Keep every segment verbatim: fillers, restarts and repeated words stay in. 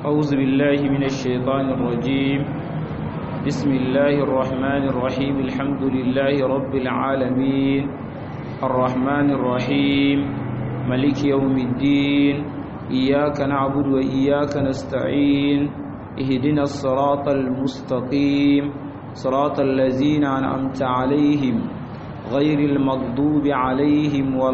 أعوذ بالله من الشيطان الرجيم بسم الله الرحمن الرحيم الحمد لله رب العالمين الرحمن الرحيم ملك يوم الدين إياك نعبد وإياك نستعين اهدنا الصراط المستقيم صراط الذين أنعمت عليهم غير المغضوب عليهم ولا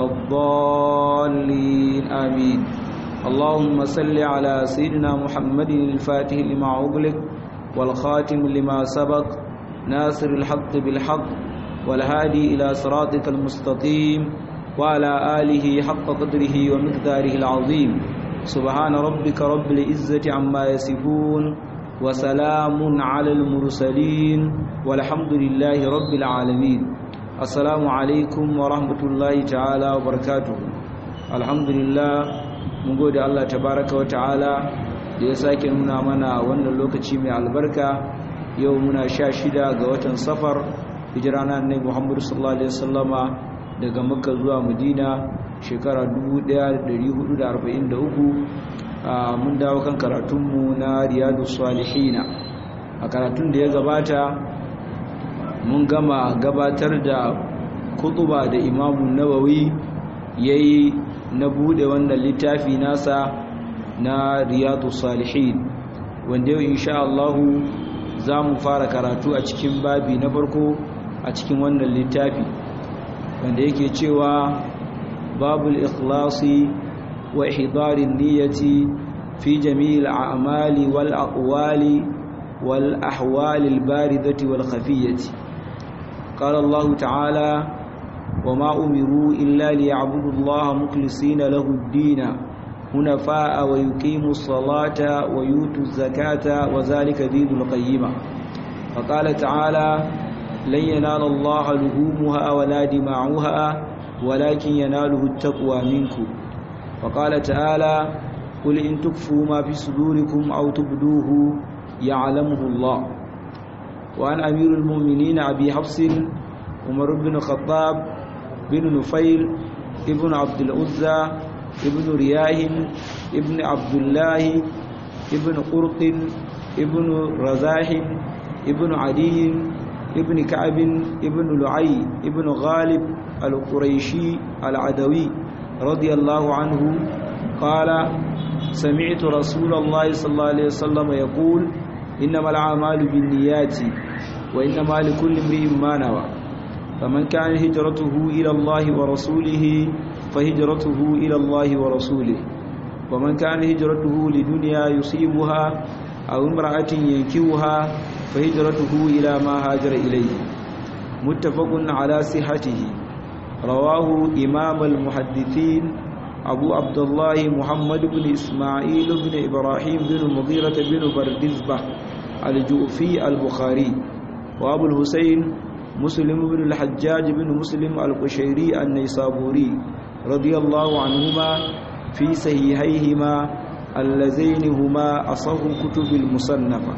الضالين آمين اللهم صل على سيدنا محمد الفاتح لما أغلق والخاتم لما سبق ناصر الحق بالحق والهادي إلى صراطك المستقيم وعلى آله حق قدره ومقداره العظيم سبحان ربك رب العزة عما يصفون وسلام على المرسلين والحمد لله رب العالمين السلام عليكم ورحمة الله تعالى وبركاته الحمد لله mun gode Allah tabaraka wa ta'ala da ya sake nuna mana wannan lokaci mai albarka yau muna sha shida ga watan safar hijira na annabi Muhammad sallallahu alaihi wasallama daga Makka zuwa Madina shekara dubu ɗaya da ɗari hudu da arba'in da uku. Mun dawo kan karatunmu na Riyadus Salihin. A karatun da ya gabata mun gama gabatar da kutuba da Imam Nawawi yayi na bude wannan littafi nasa na Riyadus Salihin, wanda yau insha Allah za mu fara karatu a cikin babi na farko a cikin wannan littafi, wanda yake cewa babul ikhlasi wa ihdarin niyyati fi jami'il a'mali wal aqwali wal ahwali al baridati wal khafiyati. Qala Allah ta'ala وما أمروا إلا ليعبدوا الله مخلصين له الدين حنفاء ويقيموا الصلاة ويؤتوا الزكاة وذلك دين القيمة. فقال تعالى لن ينال الله لحومها ولا دماؤها ولكن يناله التقوى منكم. وقال تعالى قل إن تخفوا ما في صدوركم أو تبدوه يعلمه الله. وعن أمير المؤمنين أبي حفص عمر بن الخطاب بن نفيل ابن عبد العزى ابن رياه ابن عبد الله ابن قرط ابن رزاح ابن عدي ابن كعب ابن لعي ابن غالب القريشي العدوي رضي الله عنه قال سمعت رسول الله صلى الله عليه وسلم يقول إنما الأعمال بالنيات وإنما لكل امرئ ما نوى فمن كان هجرته إلى الله ورسوله فهجرته إلى الله ورسوله ومن كان هجرته لدنيا يصيبها أو امرأة ينكوها فهجرته إلى ما هاجر إليه. متفق على صحته. رواه إمام المحدثين أبو عبد الله محمد بن إسماعيل بن إبراهيم بن مغيرة بن بردزبة الجوفي البخاري، وأبو الحسين مسلم بن الحجاج بن مسلم القشيري النيسابوري رضي الله عنهما في صحيحيهما اللذين هما أصح الكتب المصنفة.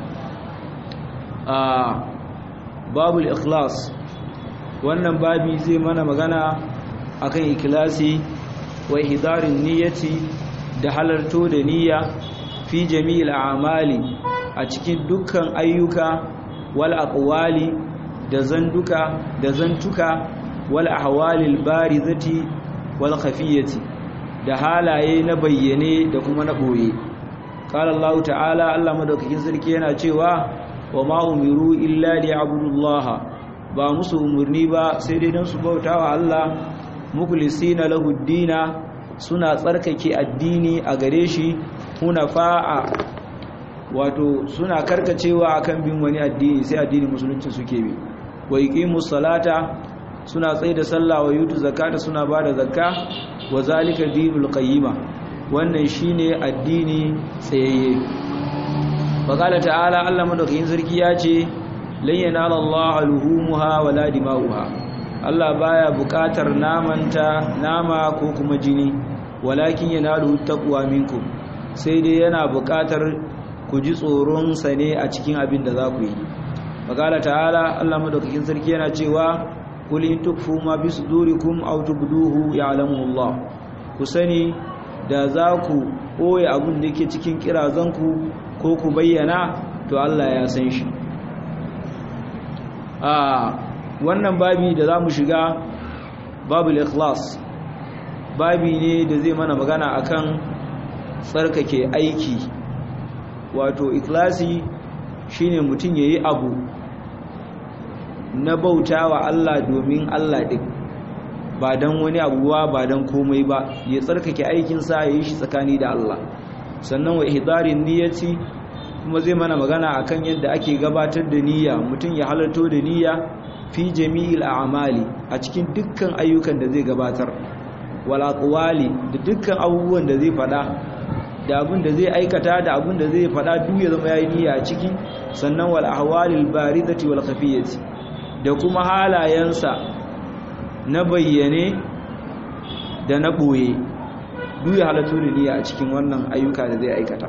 آه باب الإخلاص. wannan babi zai mana magana akan ikhlasi wa ihdarin niyyati da halarto da niyya fi jami'il a'mali a cikin dukkan ayyuka wal aqwali da zanduka da zantuka wal ahwalil barizati wal khafiyati da halaye na bayyane da kuma na boye. Qala Allah ta'ala, Allah madaukakin sarki yana cewa wa ma umiru illa liya'budullaha, ba musu umurni ba sai dai dan su bautawa Allah mukhlisina lahu ad-dina, suna tsarkake addini a gare shi, hunafa'a wato suna karkacewa akan bin wani addini sai addinin musulunci suke bi. Wa yuqimus salata, suna tsaye da sallah, wa yutu zakata, suna bada zakka, wa zalika dinul qayyima, wannan shine addini tsayayye. Faqala ta'ala, Allah madaukakin sarki ya ce lan yanala Allah luhumuha wala dima'uha, Allah baya buƙatar namanta nama ko kuma jini, walakin yanalu taqwa minkum, sai dai yana buƙatar ku ji tsoron sa ne a cikin abin da za ku yi. Faqala ta'ala, Allah madaukakin sarki yana cewa qul in tukfu ma bi sudurikum aw tubduhu ya'lamuhu Allah, ku sani da za ku koye abun da yake cikin kirazanku ko ku bayyana, to Allah ya san shi. a wannan babi da zamu shiga babul ikhlas, babi ne da zai mana magana akan tsarkake aiki. Wato ikhlasi shine mutum yayi abu na bautawa Allah domin Allah din, ba dan wani abuwa ba dan komai ba, ya tsarkake aikin sa yayi shi tsakani da Allah. Sannan wa ihdarin niyyati, kuma zai mana magana akan yadda ake gabatar da niyya, mutum ya halarto da niyya fi jami'il a'mali, a cikin dukkan ayyukan da zai gabatar, wal aqwali, da dukkan abubuwan da zai fada, da abin da zai aikata da abin da zai fada duk ya zama yayi niyya a ciki. Sannan wal ahwalil baridati wal khafiyati, da kuma halayensa na bayyane da na boye duk ya halarto da niyya a cikin wannan ayyuka da zai aikata.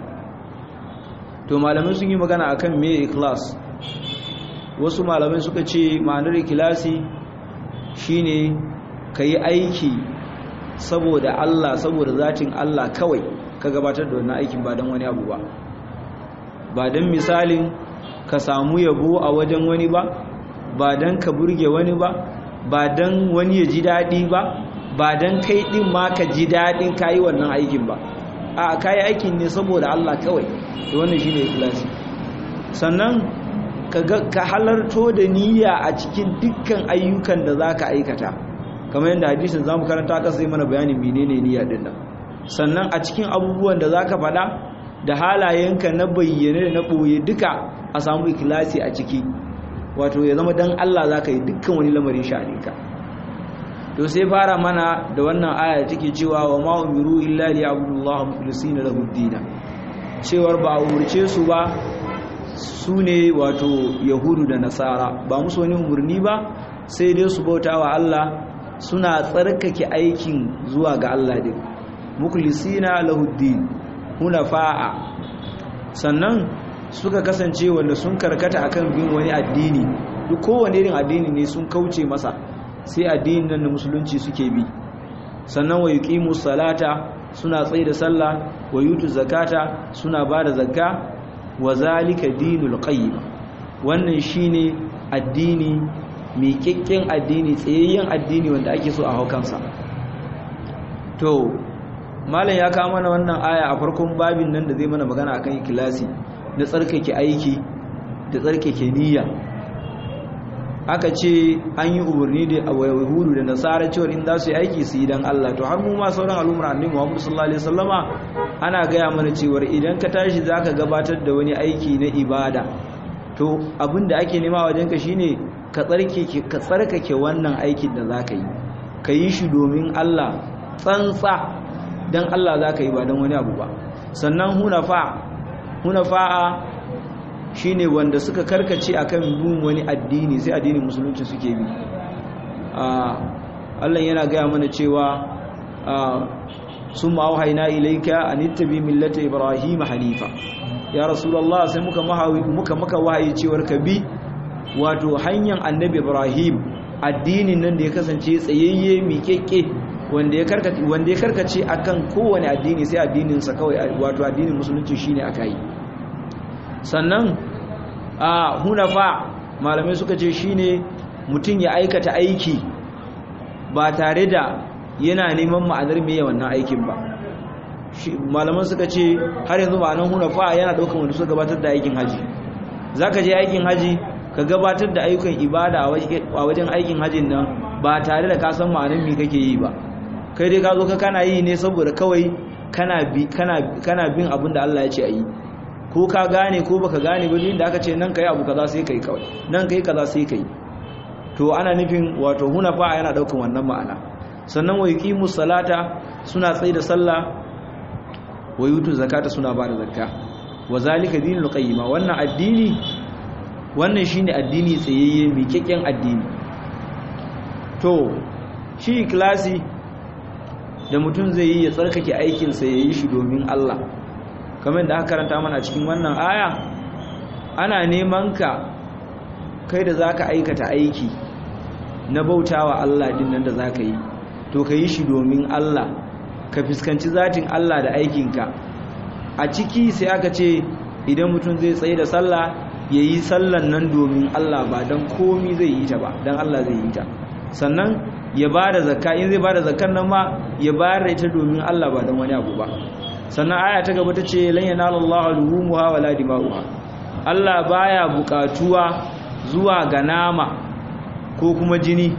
To malamai sun yi magana akan me ikhlas. Wasu malamai suka ce ma'anar ikhlasi shine kai aiki saboda Allah, saboda zatin Allah kawai ka gabatar da wannan aikin, ba dan wani abu ba, ba dan misalin ka samu yabo a wajen wani ba, ba dan ka burge wani ba, ba dan wani ya ji dadi ba, ba dan kai din ma ka ji dadin kai wannan aikin ba. a kai aikin ne saboda Allah kawai, to wannan shine ikhlasi. Sannan ka halarto da niyya a cikin dukkan ayyukan da zaka aikata, kamar yadda hadisin zamu karanta aka sai mana bayanin menene niyya din nan. Sannan a cikin abubuwan da zaka faɗa da halayenka na bayyane da na boye duka a samu ikhlasi a ciki, wato ya zama dan Allah zaka yi dukkan wani lamarin sha'aninka. To sai fara mana da wannan aya take cewa wa ma umiru illa liya'budullaha mukhlisina lahu ad-din, cewar ba umurce su ba, su ne wato yahudu da nasara, ba musu wani umurni ba sai dai su bautawa Allah suna tsarkake aikin zuwa ga Allah din, mukhlisina lahu ad-din hunafa'a. Sannan suka kasance wanda sun karkata akan bin wani addini, duk kowane irin addini ne sun kauce masa, sai addinin nan na musulunci suke bi. Sannan wa yuqimu salata, suna tsaye da sallah, wa yutu zakata, suna bada zakka, wa zalika dinul qayyim, wannan shine addini mai kikken addini, tsayayyen addini wanda ake so a haukansa. To malam ya kawo mana wannan aya a farkon babin nan da zai mana magana akan ikhlasi, da tsarkake aiki da tsarkake niyya. Aka ce an yi umarni da yahudu da nasara cewa in za su yi aiki su yi dan Allah. To har mu ma sauran al'ummar annabi Muhammad sallallahu alaihi wasallama ana gaya mana cewa idan ka tashi zaka gabatar da wani aiki na ibada, to abinda ake nema wajen ka shine ka tsarkake ka tsarkake wannan aikin da zaka yi, ka yi shi domin Allah tsantsa, dan Allah zaka yi ba dan wani abu ba. Sannan hunafa hunafa shine wanda suka karkace akan bin wani addini, sai addinin musulunci suke bi. Allah yana gaya mana cewa summa auhayna ilayka an ittabi millata ibrahima hanifa, ya rasulullah sai muka muka maka wahayi cewar ka bi wato hanyar annabi ibrahim, addinin nan da ya kasance tsayayye miƙeƙe, wanda ya karkace wanda ya karkace akan kowane addini sai addinin sa kawai, wato addinin musulunci shine aka yi. Sannan a hunafa malamai suka ce shine mutum ya aikata aiki ba tare da yana neman ma'anar meye wannan aikin ba. Malaman suka ce har yanzu ma'anar hunafa yana daukan wanda suka gabatar da aikin haji. Zaka je aikin haji ka gabatar da ayyukan ibada a wajen aikin hajin nan ba tare da ka san ma'anar me kake yi ba, kai dai ka zo ka kana yi ne saboda kawai kana bi kana kana bin abin da Allah ya ce a yi, ko ka gane ko baka gane ba, da aka ce nan kai abu kaza sai kai kawai, nan kai kaza sai kai. To ana nufin wato hunafa yana daukan wannan ma'ana. Sannan wa yuqimu salata, suna tsaye da sallah, wa yutu zakata, suna ba da zakka, wa zalika dinul qayyima, wannan addini wannan shine addini tsayayye mai kyakkyan addini. To shi ikhlasi da mutum zai yi ya tsarkake aikin sa yayi shi domin Allah, kamar da aka karanta mana cikin wannan aya, ana neman ka kai da zaka aikata aiki na bautawa Allah din nan da zaka yi, to ka yi shi domin Allah, ka fuskanci zatin Allah da aikinka, a ciki sai aka ce idan mutum zai tsaye da sallah ya yi sallan nan domin Allah ba don komi zai yi ta ba, don Allah zai yi ta. Sannan ya ba da zakka, in zai ba da zakkan nan ma ya bayar da ita domin Allah ba don wani abu ba. Sannan aya ta gaba ta ce lan yanalallahu luhumuha wala dima'uha, Allah baya bukatuwa zuwa ga nama ko kuma jini.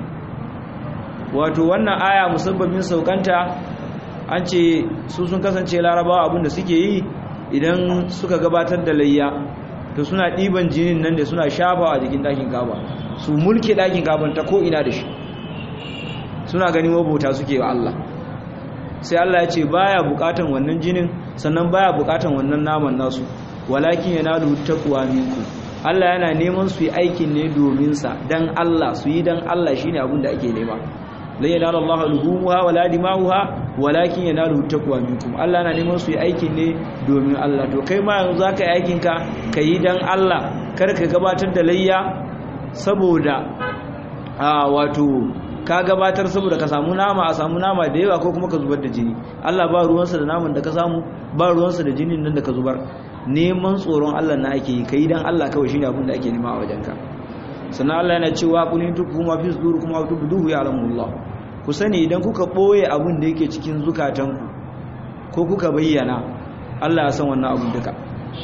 Wato wannan aya musabbabin saukanta an ce su sun kasance larabawa abinda suke yi idan suka gabatar da layya to suna ɗiban jinin nan da suna shafawa a jikin ɗakin kaba, su mulke ɗakin kaban ta ko'ina da shi, suna ganin wabauta suke wa Allah. Sai Allah ya ce baya bukatan wannan jinin, sannan baya bukatan wannan naman nasu, walakin yanalu taqwa minkum, Allah yana neman su yi aikin ne domin sa, dan Allah su yi dan Allah shine abin da ake nema. la yanalu Allahu luhumuha wala dima'uha walakin yanalu taqwa minkum, Allah yana neman su yi aikin ne domin Allah. To kai ma yanzu zaka yi aikin ka kai dan Allah, kar ka gabatar da layya saboda a wato ka gabatar saboda ka samu nama, a samu nama da yawa ko kuma ka zubar da jini. Allah ba ruwansa da naman da ka samu, ba ruwansa da jinin nan da ka zubar. Neman tsoron Allah na ake yi, kai dan Allah kawai shine abin da ake nema a wajenka. Sannan Allah yana cewa qul in tukfu ma fi sudurikum aw tubduhu ya'lamullah, ku sani idan kuka boye abin da yake cikin zukatanku ko kuka bayyana, Allah ya san wannan abin duka.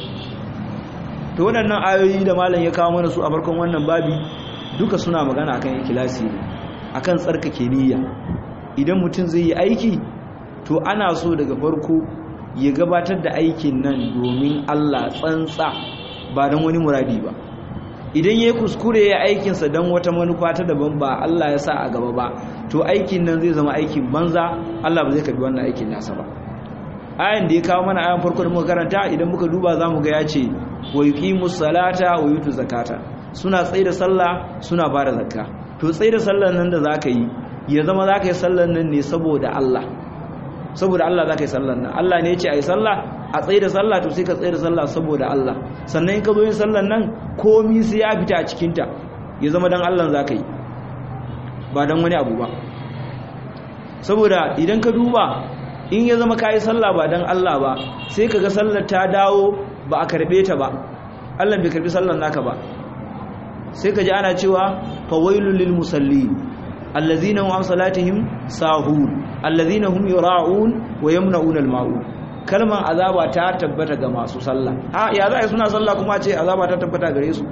To waɗannan ayoyi da malam ya kawo mana su a farkon wannan babi duka suna magana akan ikhlasi ne, akan tsarkake niyya. Idan mutum zai yi aiki to ana so daga farko ya gabatar da aikin nan domin Allah tsantsa, ba don wani muradi ba. Idan ya kuskure ya aikinsa don wata manufa ta daban ba Allah ya sa a gaba ba, to aikin nan zai zama aikin banza, Allah ba zai karbi wannan aikin nasa ba. Ayan da ya kawo mana ayan farko da muka karanta, idan muka duba za mu ga ya ce wa yuqimus salata wa yutu zakata, suna tsaye da sallah suna ba da zakka. To tsaye da sallar nan da zaka yi ya zama zaka yi sallar nan ne saboda Allah, saboda Allah zaka yi sallar nan. Allah ne ya ce ai sallah, a tsaye da sallah, to sai ka tsaye da sallah saboda Allah. Sannan in ka zo yin sallar nan komi sai ya fita a cikin ta, ya zama dan Allah zaka yi ba dan wani abu ba. Saboda idan ka duba in ya zama kai sallah ba dan Allah ba, sai kaga sallar ta dawo ba a karbe ta ba, Allah bai karbi sallar naka ba. Sai ka ji ana cewa fawailul lil musallin allazina hum an salatihim sahun allazina hum yura'un wa yamna'un al ma'un. Kalman azaba ta tabbata ga masu sallah. A ya za suna sallah kuma ce azaba ta tabbata gare su?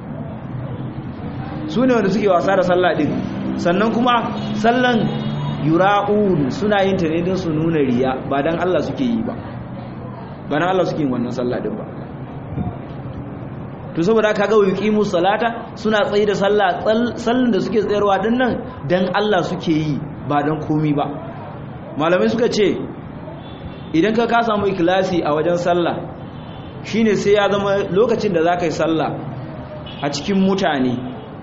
Su ne wanda suke wasa da sallah din. Sannan kuma sallan yura'un suna yin ta ne don su nuna riya, ba dan Allah suke yi ba, ba dan Allah suke yin wannan sallah din ba. To saboda kaga yuqimu salata suna tsayi da sallah, sallan da suke tsayarwa din nan dan Allah suke yi ba dan komi ba. Malamai suka ce idan ka ka samu ikhlasi a wajen sallah shine sai ya zama lokacin da zaka yi sallah a cikin mutane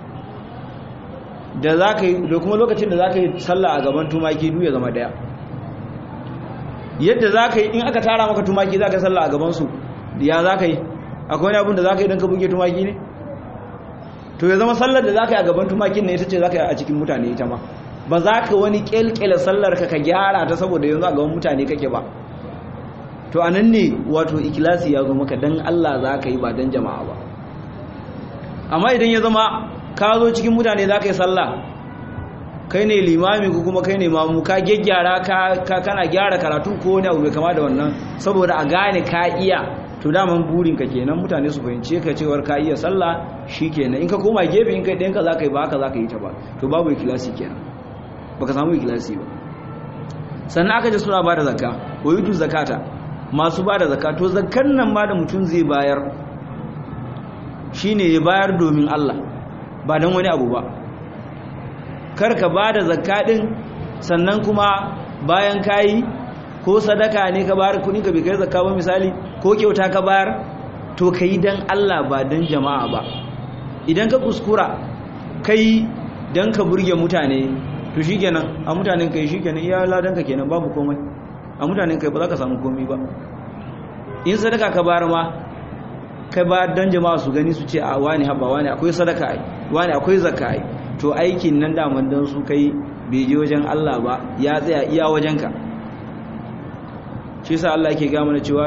da zaka yi da kuma lokacin da zaka yi sallah a gaban tumaki duk ya zama daya. Yadda zaka yi in aka tara maka tumaki zaka yi sallah a gaban su, ya zaka yi akwai wani abin da za ka yi don ka buge tumaki ne? To ya zama sallar da za ka yi a gaban tumakin ne ita ce za ka yi a cikin mutane ita ma, ba za ka wani kyalkyala sallar ka ka gyara ta saboda yanzu a gaban mutane kake ba. To a nan ne wato ikilasi ya zo maka don Allah za ka yi ba don jama'a ba. Amma idan ya zama ka zo cikin mutane za ka yi sallah, kai ne limami ko kuma kai ne mamu, ka gyaggyara ka kana gyara karatu ko wani abu mai kama da wannan saboda a gane ka iya, to daman burinka kenan mutane su fahimce ka cewar ka iya sallah shikenan. In ka koma gefe in kai ɗayan ka zaka yi ba haka zaka yi ta ba, to babu ikhlasi kenan, baka samu ikhlasi ba. Sannan aka ji suna bada zakka, wa yutu zakata, masu bada zakka. To zakkan nan ma da mutum zai bayar shine ya bayar domin Allah ba dan wani abu ba. Kar ka bada zakka din sannan kuma bayan kayi ko sadaka ne ka bayar kuɗi ka bai kai zakka ba misali, ko kyauta ka bayar, to kai dan Allah ba dan jama'a ba. Idan ka kuskura kai dan ka burge mutane, to shikenan a mutanen kai shikenan iya ladan ka kenan, babu komai a mutanen kai, ba za ka samu komai ba. In sadaka ka bayar ma kai ba dan jama'a su gani su ce a wani haba wani akwai sadaka ai, wani akwai zakka ai, to aikin nan da man dan su kai bai je wajen Allah ba, ya tsaya iya wajenka. Shi yasa Allah yake ga mana cewa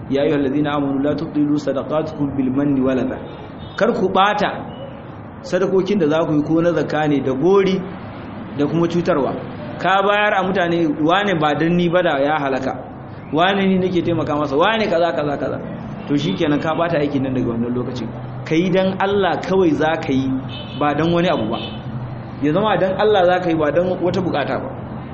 ya ayyuhal ladina amanu la tubdilu sadaqatukum bil manni wal adha kar ku bata sadakokin da za ku yi ko na zakka ne da gori da kuma cutarwa ka bayar a mutane wane ba dan ni ba da ya halaka wane ni nake taimaka masa wane kaza kaza kaza to shikenan ka bata aikin nan daga wannan lokacin kai dan Allah kawai za ka yi ba dan wani abu ba ya zama dan Allah za ka yi ba dan wata bukata ba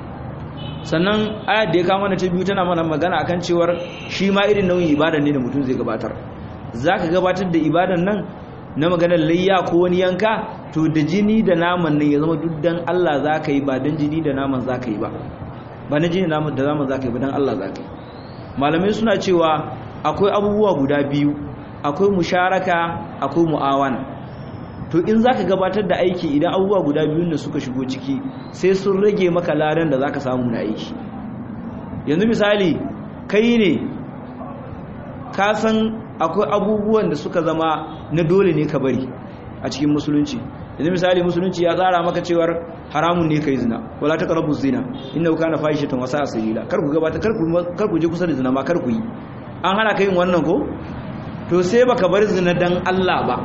sannan ayat da ya kawo mana ta biyu tana mana magana akan cewar shi ma irin nauyin ibada ne da mutum zai gabatar zaka gabatar da ibadan nan na maganar layya ko wani yanka to da jini da naman nan ya zama duk dan Allah zaka yi ba dan jini da naman zaka yi ba ba na jini da naman da naman zaka yi ba dan Allah zaka yi malamai suna cewa akwai abubuwa guda biyu akwai musharaka akwai mu'awana to in zaka gabatar da aiki idan abubuwa guda biyun da suka shigo ciki sai sun rage maka ladan da zaka samu na aiki yanzu misali kai ne ka san akwai abubuwan da suka zama na dole ne ka bari a cikin musulunci yanzu misali musulunci ya tsara maka cewar haramun ne kai zina wala taqrabu zina innahu kana fahishatan wa sa'a sabila kar ku gabatar kar ku kar ku je kusa da zina ma kar ku yi an hana kai wannan ko to sai baka bar zina dan Allah ba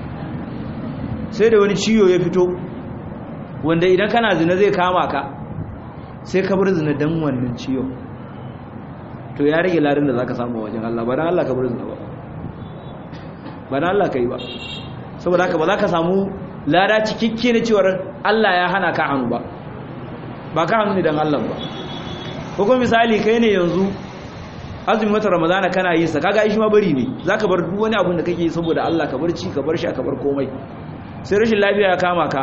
sai da wani ciwo ya fito wanda idan kana zina zai kama ka sai ka bar zina dan wannan ciwo to ya rage ladan da zaka samu wajen Allah ba dan Allah ka bar zina ba ba dan Allah kai ba saboda haka ba za ka samu lada cikakke ne cewar Allah ya hana ka hannu ba ba ka hannu ne dan Allah ba ko kuma misali kai ne yanzu azumin watan Ramadana kana yin sa kaga shi ma bari ne zaka bar duk wani abu da kake yi saboda Allah ka bar ci ka bar sha ka bar komai sai rashin lafiya ya kama ka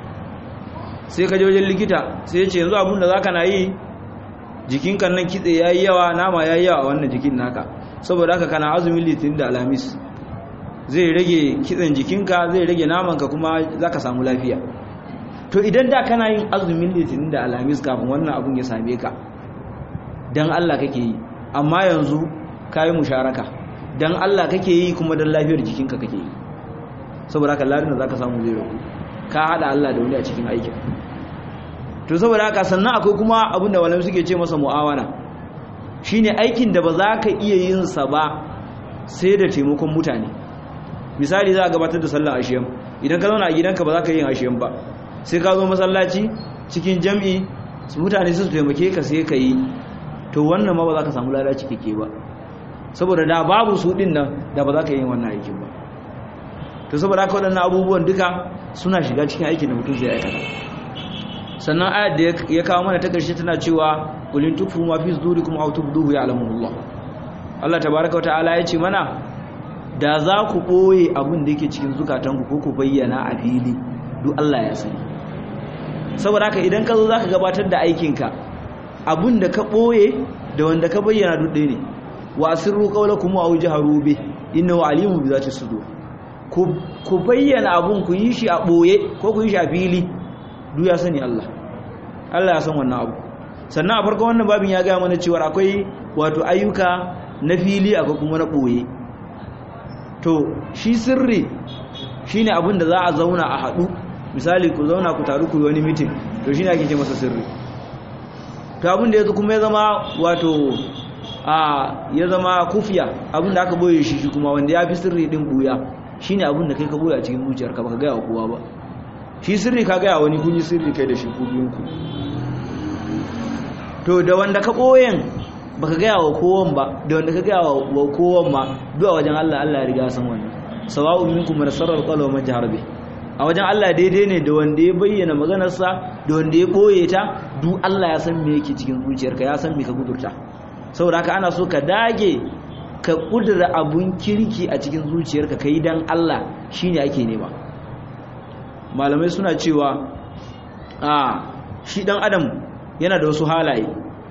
sai ka je wajen likita sai ya ce yanzu abin da zaka na yi jikinka nan kitse yayi yawa nama yayi yawa a wannan jikin naka saboda haka kana azumin litinin da alhamis zai rage kitsen jikinka zai rage namanka kuma zaka samu lafiya to idan da kana yin azumin litinin da alhamis kafin wannan abun ya same ka dan Allah kake yi amma yanzu kai musharaka dan Allah kake yi kuma dan lafiyar jikinka kake yi saboda haka ladan da zaka samu zai rabu ka hada Allah da wani a cikin aikin to saboda haka sannan akwai kuma abin da walami suke ce masa mu'awana shine aikin da ba za ka iya yin sa ba sai da taimakon mutane misali za a gabatar da sallar ashiyam idan ka zauna a gidanka ba za ka yi ashiyam ba sai ka zo masallaci cikin jam'i mutane su taimake ka sai ka yi to wannan ma ba za ka samu lada cikakke ba saboda da babu su din nan da ba za ka yi wannan aikin ba to saboda haka waɗannan abubuwan duka suna shiga cikin aikin da mutum zai aikata sannan ayat da ya kawo mana ta ƙarshe tana cewa qulin tufu ma fi sudurikum aw tubduhu ya'lamuhu Allah tabaaraka wa ta'ala ya ce mana da za ku ɓoye abin da yake cikin zukatanku ko ku bayyana a fili duk Allah ya sani saboda haka idan ka zo za ka gabatar da aikinka abin da ka ɓoye da wanda ka bayyana duk ɗaya ne wa asirru qawlakum aw jaharu bi innahu alimun bi zati sudur ku bayyana abun ku yi shi a ɓoye ko ku yi shi a fili duk ya sani Allah Allah ya san wannan abu sannan a farko wannan babin ya gaya mana cewa akwai wato ayyuka na fili akwai kuma na ɓoye to shi sirri shine abin da za a zauna a haɗu misali ku zauna ku taru ku yi wani mitin to shine ake ce masa sirri to abin da yanzu kuma ya zama wato a ya zama kufiya abin da aka boye shi shi kuma wanda ya fi sirri din buya shine abin da kai ka boye a cikin zuciyarka baka gaya wa kowa ba shi sirri ka gaya wani kun yi sirri kai da shi ku biyun ku to da wanda ka boyen baka gaya wa kowan ba da wanda ka gaya wa kowan ma duk a wajen Allah Allah ya riga san wannan sawa'un minkum man sarra al-qawla wa man jahara bih a wajen Allah daidai ne da wanda ya bayyana maganarsa da wanda ya boye ta duk Allah ya san me yake cikin zuciyarka ya san me ka gudurta saboda haka ana so ka dage ka kudura abun kirki a cikin zuciyarka kai dan Allah shine ake nema malamai suna cewa a shi dan adam yana da wasu halaye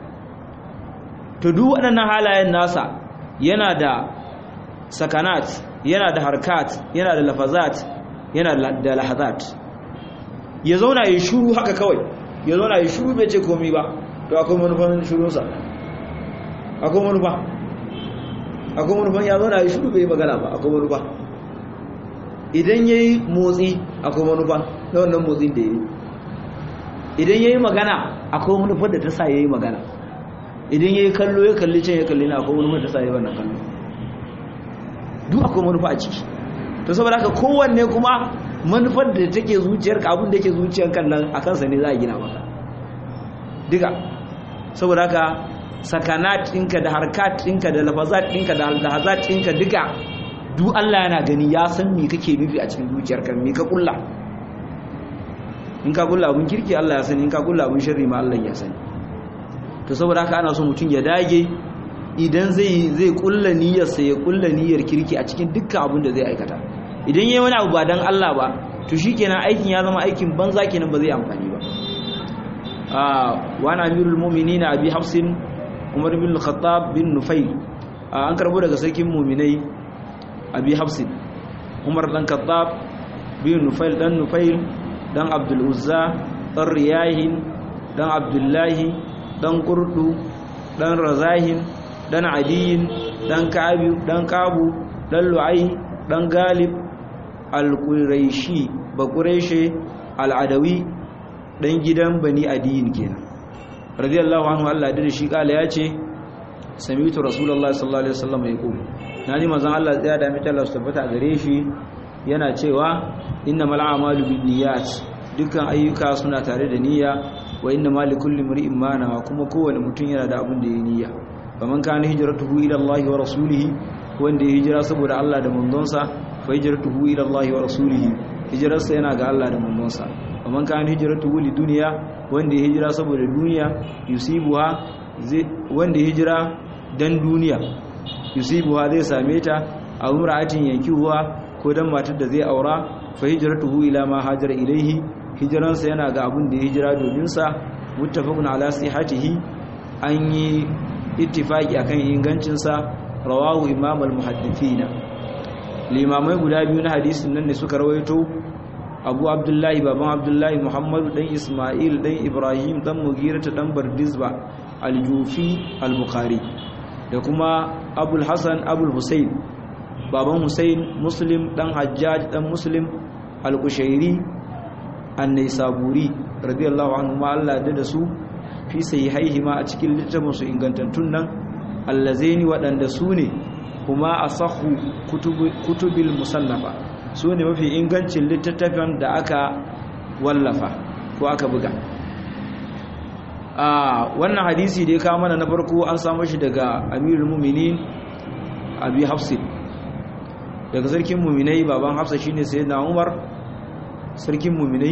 to duk waɗannan halayen nasa yana da sakanat yana da harkat yana da lafazat yana da lahazat ya zauna ya shuru haka kawai ya zauna ya shuru bai ce komai ba to akwai manufan shurunsa akwai manufa akwai manufan ya zauna ya shuru bai magana ba akwai manufa idan ya yi motsi akwai manufa na wannan motsin da ya yi idan ya yi magana akwai manufar da ta sa ya yi magana idan ya yi kallo ya kalli can ya kalli na akwai manufar da ta sa ya yi wannan kallo duk akwai manufa a ciki. To saboda haka kowanne kuma manufar da take zuciyarka abin da yake zuciyarka nan a kansa ne za a gina maka duka. Saboda haka sakanat ɗinka da harkat ɗinka da lafazat ɗinka da lahazat ɗinka duka duk Allah yana gani, ya san me kake nufi a cikin zuciyarka, me ka kulla. In ka kulla abun kirki Allah ya sani, in ka kulla abun sharri ma Allah ya sani. To saboda haka ana so mutum ya dage idan zai zai kulla niyyarsa ya kulla niyyar kirki a cikin dukkan abin da zai aikata. Idan yayi wani abu ba dan Allah ba to shikenan aikin ya zama aikin banza kenan, ba zai amfani ba. ah wa ana amirul mu'minin abi hafsin umar bin al-khattab bin nufayl, an karbo daga sarkin mu'minai abi hafsin umar dan khattab bin nufayl dan nufayl dan abdul uzza dan riyahin dan abdullahi dan qurdu dan razahin dan adiyin dan kabi dan kabu dan lu'ay dan galib al-quraishi ba quraishi al-adawi dan gidan bani adiyin kenan radiyallahu anhu. Allah da shi kala yace sami'tu rasulullahi sallallahu alaihi wasallam yaqul, naji manzon Allah tsaya da mita Allah tabbata gare shi yana cewa innamal a'malu binniyat, dukkan ayyuka suna tare da niyya, wa innamal likulli imrin ma nawa, kuma kowane mutum yana da abin da ya niyya. faman kana hijratuhu ila Allah wa rasulihi, wanda ya hijira saboda Allah da manzonsa fa hijratuhu ila Allah wa rasulihi, hijrarsa yana ga Allah da manzonsa. faman kana hijratuhu lidunya, wanda ya hijira saboda duniya, yusibuha, wanda ya hijira dan duniya, yusibuha zai same ta, a umra'atin yankihuwa, ko dan matar da zai aura, fa hijratuhu ila ma hajara ilaihi, hijransa yana ga abin da ya hijira domin sa. muttafaqun ala sihhatihi, an yi ittifaqi akan ingancin sa, rawahu imam al-muhaddithina. limamai guda biyu na hadisin nan ne suka rawaito, abu abdullahi baban abdullahi muhammadu dan isma'il dan ibrahim dan mugirata dan bardizba al-jufi al-bukhari, da kuma abul hasan abul husayn baban husayn muslim dan hajjaj dan muslim al-qushairi an-naisaburi radiyallahu anhu ma Allah da su fi sahihaihi ma a cikin littafin su ingantattun nan, allazaini wadanda su ne kuma asahhu kutubil musallafa, su ne mafi ingancin littattafan da aka wallafa ko aka buga. a wannan hadisi da ya kawo mana na farko an samu shi daga amirul mu'minin abi hafsin, daga sarkin mu'minai baban hafsa shine sayyidina umar sarkin mu'minai.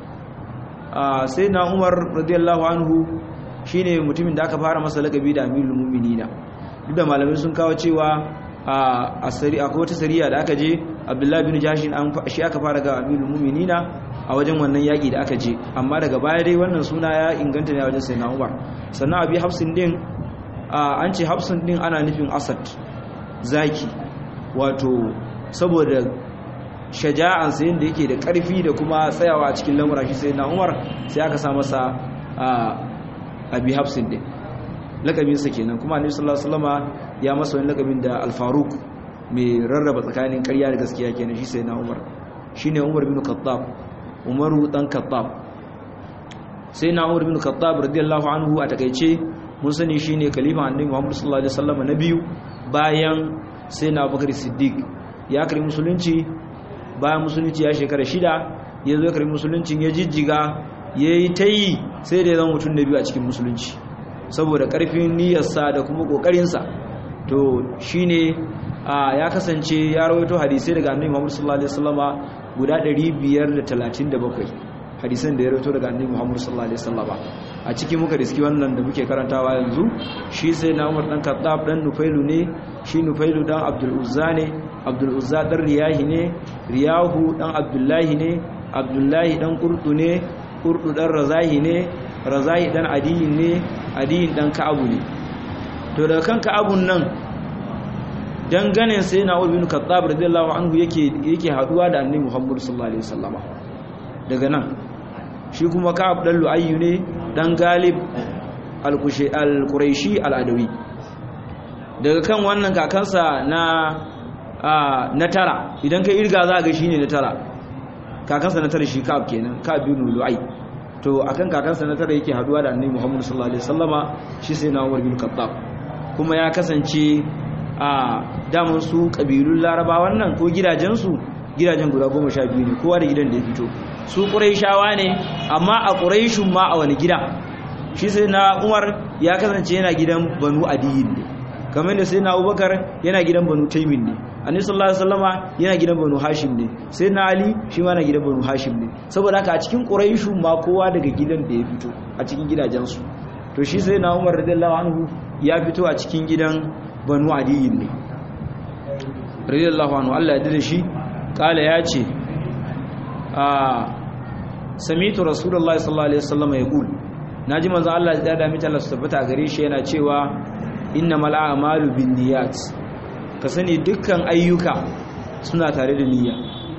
a sayyidina umar radiyallahu anhu shine mutumin da aka fara masa lakabi da amirul mu'minina, duk da malamai sun kawo cewa a asari akwai wata sariya da aka je abdullahi bin jashin an shi aka fara ga amirul mu'minina a wajen wannan yaki da aka je, amma daga baya dai wannan suna ya inganta ne a wajen sayyidina umar. sannan abi hafsin din an ce hafsin din ana nufin asad, zaki, wato saboda shaja'an sa yanda yake da karfi da kuma tsayawa a cikin lamura shi sayyidina umar, sai aka sa masa abi hafsin din lakabinsa kenan. kuma annabi sallallahu alaihi wasallama ya masa wani lakabin da al-faruq, mai rarraba tsakanin ƙarya da gaskiya kenan, shi sai na umar shine umar bin khattab, umaru dan khattab. sai na umar bin khattab radiyallahu anhu a takeice mun sani shine khalifa annabi muhammad sallallahu alaihi wasallama na biyu bayan sai na abubakar siddiq. ya karbi musulunci bayan musulunci ya shekara shida, ya zo karbi musuluncin ya jijjiga yayi tayi sai da ya zama mutum na biyu a cikin musulunci saboda karfin niyyarsa da kuma kokarinsa. to shine ya kasance ya rawaito hadisi daga annabi Muhammad sallallahu alaihi wasallama guda ɗari biyar da talatin da bakwai, hadisan da ya rawaito daga annabi Muhammad sallallahu alaihi wasallama. a cikin muka riski wannan da muke karantawa yanzu, shi sai na Umar dan Khattab dan Nufailu ne, shi Nufailu dan Abdul Uzza ne, Abdul Uzza dan Riyahi ne, Riyahu dan Abdullahi ne, Abdullahi dan Qurdu ne, Qurdu dan Razahi ne, Razahi dan Adiyin ne, Adiyin dan Ka'abu ne. to daga kan Ka'abun nan dangane sai na Umar bin Khattab radiyallahu anhu yake yake haduwa da annabi Muhammad sallallahu alaihi wasallama. daga nan shi kuma Ka'ab dan Lu'ayyu ne dan Galib al-Quraishi al-Adawi. daga kan wannan kakansa na na tara, idan kai irga za ga shine na tara, kakansa na tara shi Ka'ab kenan, Ka'ab bin Lu'ay. to akan kakansa na tara yake haduwa da annabi Muhammad sallallahu alaihi wasallama, shi sai na Umar bin Khattab. kuma ya kasance a daman su kabilun larabawan nan ko gidajensu gidajen guda goma sha biyu ne kowa da gidan da ya fito su ƙuraishawa ne amma a ƙuraishun ma a wani gida shi sai na umar ya kasance yana gidan banu adiyin ne kamar da sai na abubakar yana gidan banu taimin ne annabi sallallahu alaihi wasallama yana gidan banu hashim ne sai na ali shi ma na gidan banu hashim ne saboda haka a cikin quraishu ma kowa daga gidan da ya fito a cikin gidajensu to shi sai na umar radiyallahu anhu ya fito a cikin gidan banu adiyin ne radiyallahu anhu Allah ya dade shi kala ya ce a sami'tu rasulullahi sallallahu alaihi wasallama yaqul naji manzo Allah ya da mita Allah su tabbata gare shi yana cewa innamal a'malu binniyat ka sani dukkan ayyuka suna tare da niyya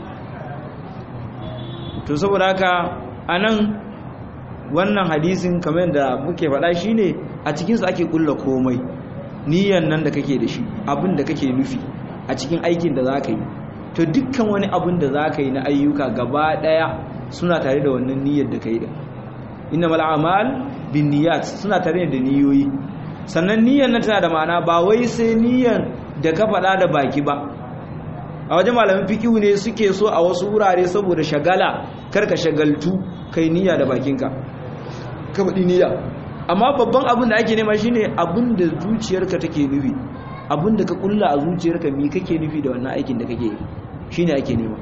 to saboda haka anan wannan hadisin kamar da muke faɗa shine a cikin sa ake kulla komai niyyan nan da kake da shi abin da kake nufi a cikin aikin da zaka yi to dukkan wani abin da zaka yi na ayyuka gaba daya suna tare da wannan niyyar da kai da innamal a'mal binniyat suna tare da niyoyi sannan niyyar nan tana da ma'ana ba wai sai niyyar da ka faɗa da baki ba a wajen malamin fikihu ne suke so a wasu wurare saboda shagala karka shagaltu kai niyya da bakinka ka faɗi niyya amma babban abin da ake nema shine abin da zuciyarka take nufi abin da ka kulla a zuciyarka me kake nufi da wannan aikin da kake yi shine ake nema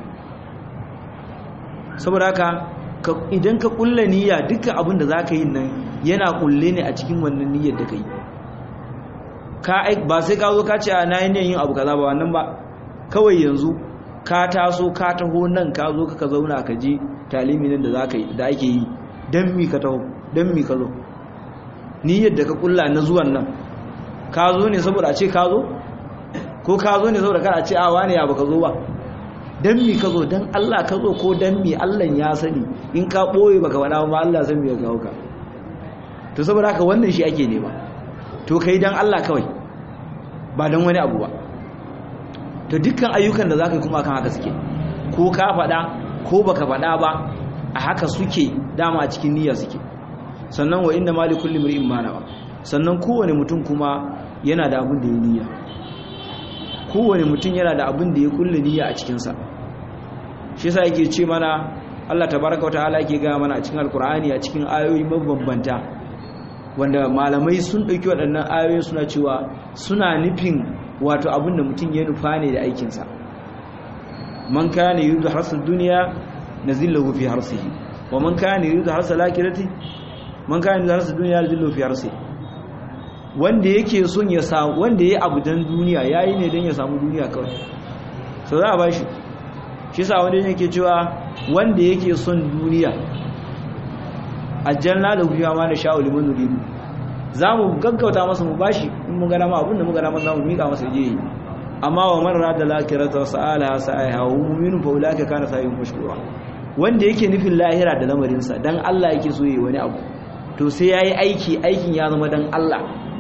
saboda haka idan ka kulla niyya dukkan abin da zaka yi nan yana kulle ne a cikin wannan niyyar da kai ka ba sai ka zo ka ce na yi yin abu kaza ba wannan ba kawai yanzu ka taso ka taho nan ka zo ka zauna ka je talimi nan da zaka yi da ake yi dan mi ka taho dan mi ka zo niyyar da ka kulla na zuwan nan ka zo ne saboda a ce ka zo ko ka zo ne saboda kada a ce a wani ya baka zo ba dan mi ka zo dan Allah ka zo ko dan mi Allah ya sani in ka boye baka faɗa ba Allah san me ya kawo ka to saboda haka wannan shi ake nema to kai dan Allah kawai ba dan wani abu ba to dukkan ayyukan da zaka yi kuma kan haka suke ko ka faɗa ko baka faɗa ba a haka suke dama a cikin niyya suke sannan wa inna mali kulli mar'in ma nawa sannan kowane mutum kuma yana da abin da ya niyya kowane mutum yana da abin da ya kulle niyya a cikin sa shi yasa yake ce mana Allah tabaraka wa ta'ala yake ga mana a cikin alqur'ani a cikin ayoyi mabambanta wanda malamai sun ɗauki waɗannan ayoyi suna cewa suna nufin wato abinda mutum ya nufa ne da aikinsa man kana yuridu harsal duniya nazillahu fi harsihi wa man kana yuridu harsal akhirati man kana yuridu harsal duniya nazillahu fi harsihi wanda yake son ya sa wanda yayi abu dan duniya yayi ne dan ya samu duniya kawai so za a bashi shi yasa wanda yake cewa wanda yake son duniya aljanna da fiha ma na sha'u liman nuridu zamu gaggauta masa mu bashi in mun gana ma abinda mun gana masa mu mika masa je amma wa man rada lakirata sa'ala sa'iha wa mu'minu fa ulaka kana sa'ihum mashkura wanda yake nufin lahira da lamarin sa dan Allah yake so yi wani abu to sai yayi aiki aikin ya zama dan Allah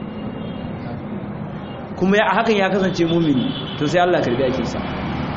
kuma ya hakan ya kasance mu'mini to sai Allah karbi aikin sa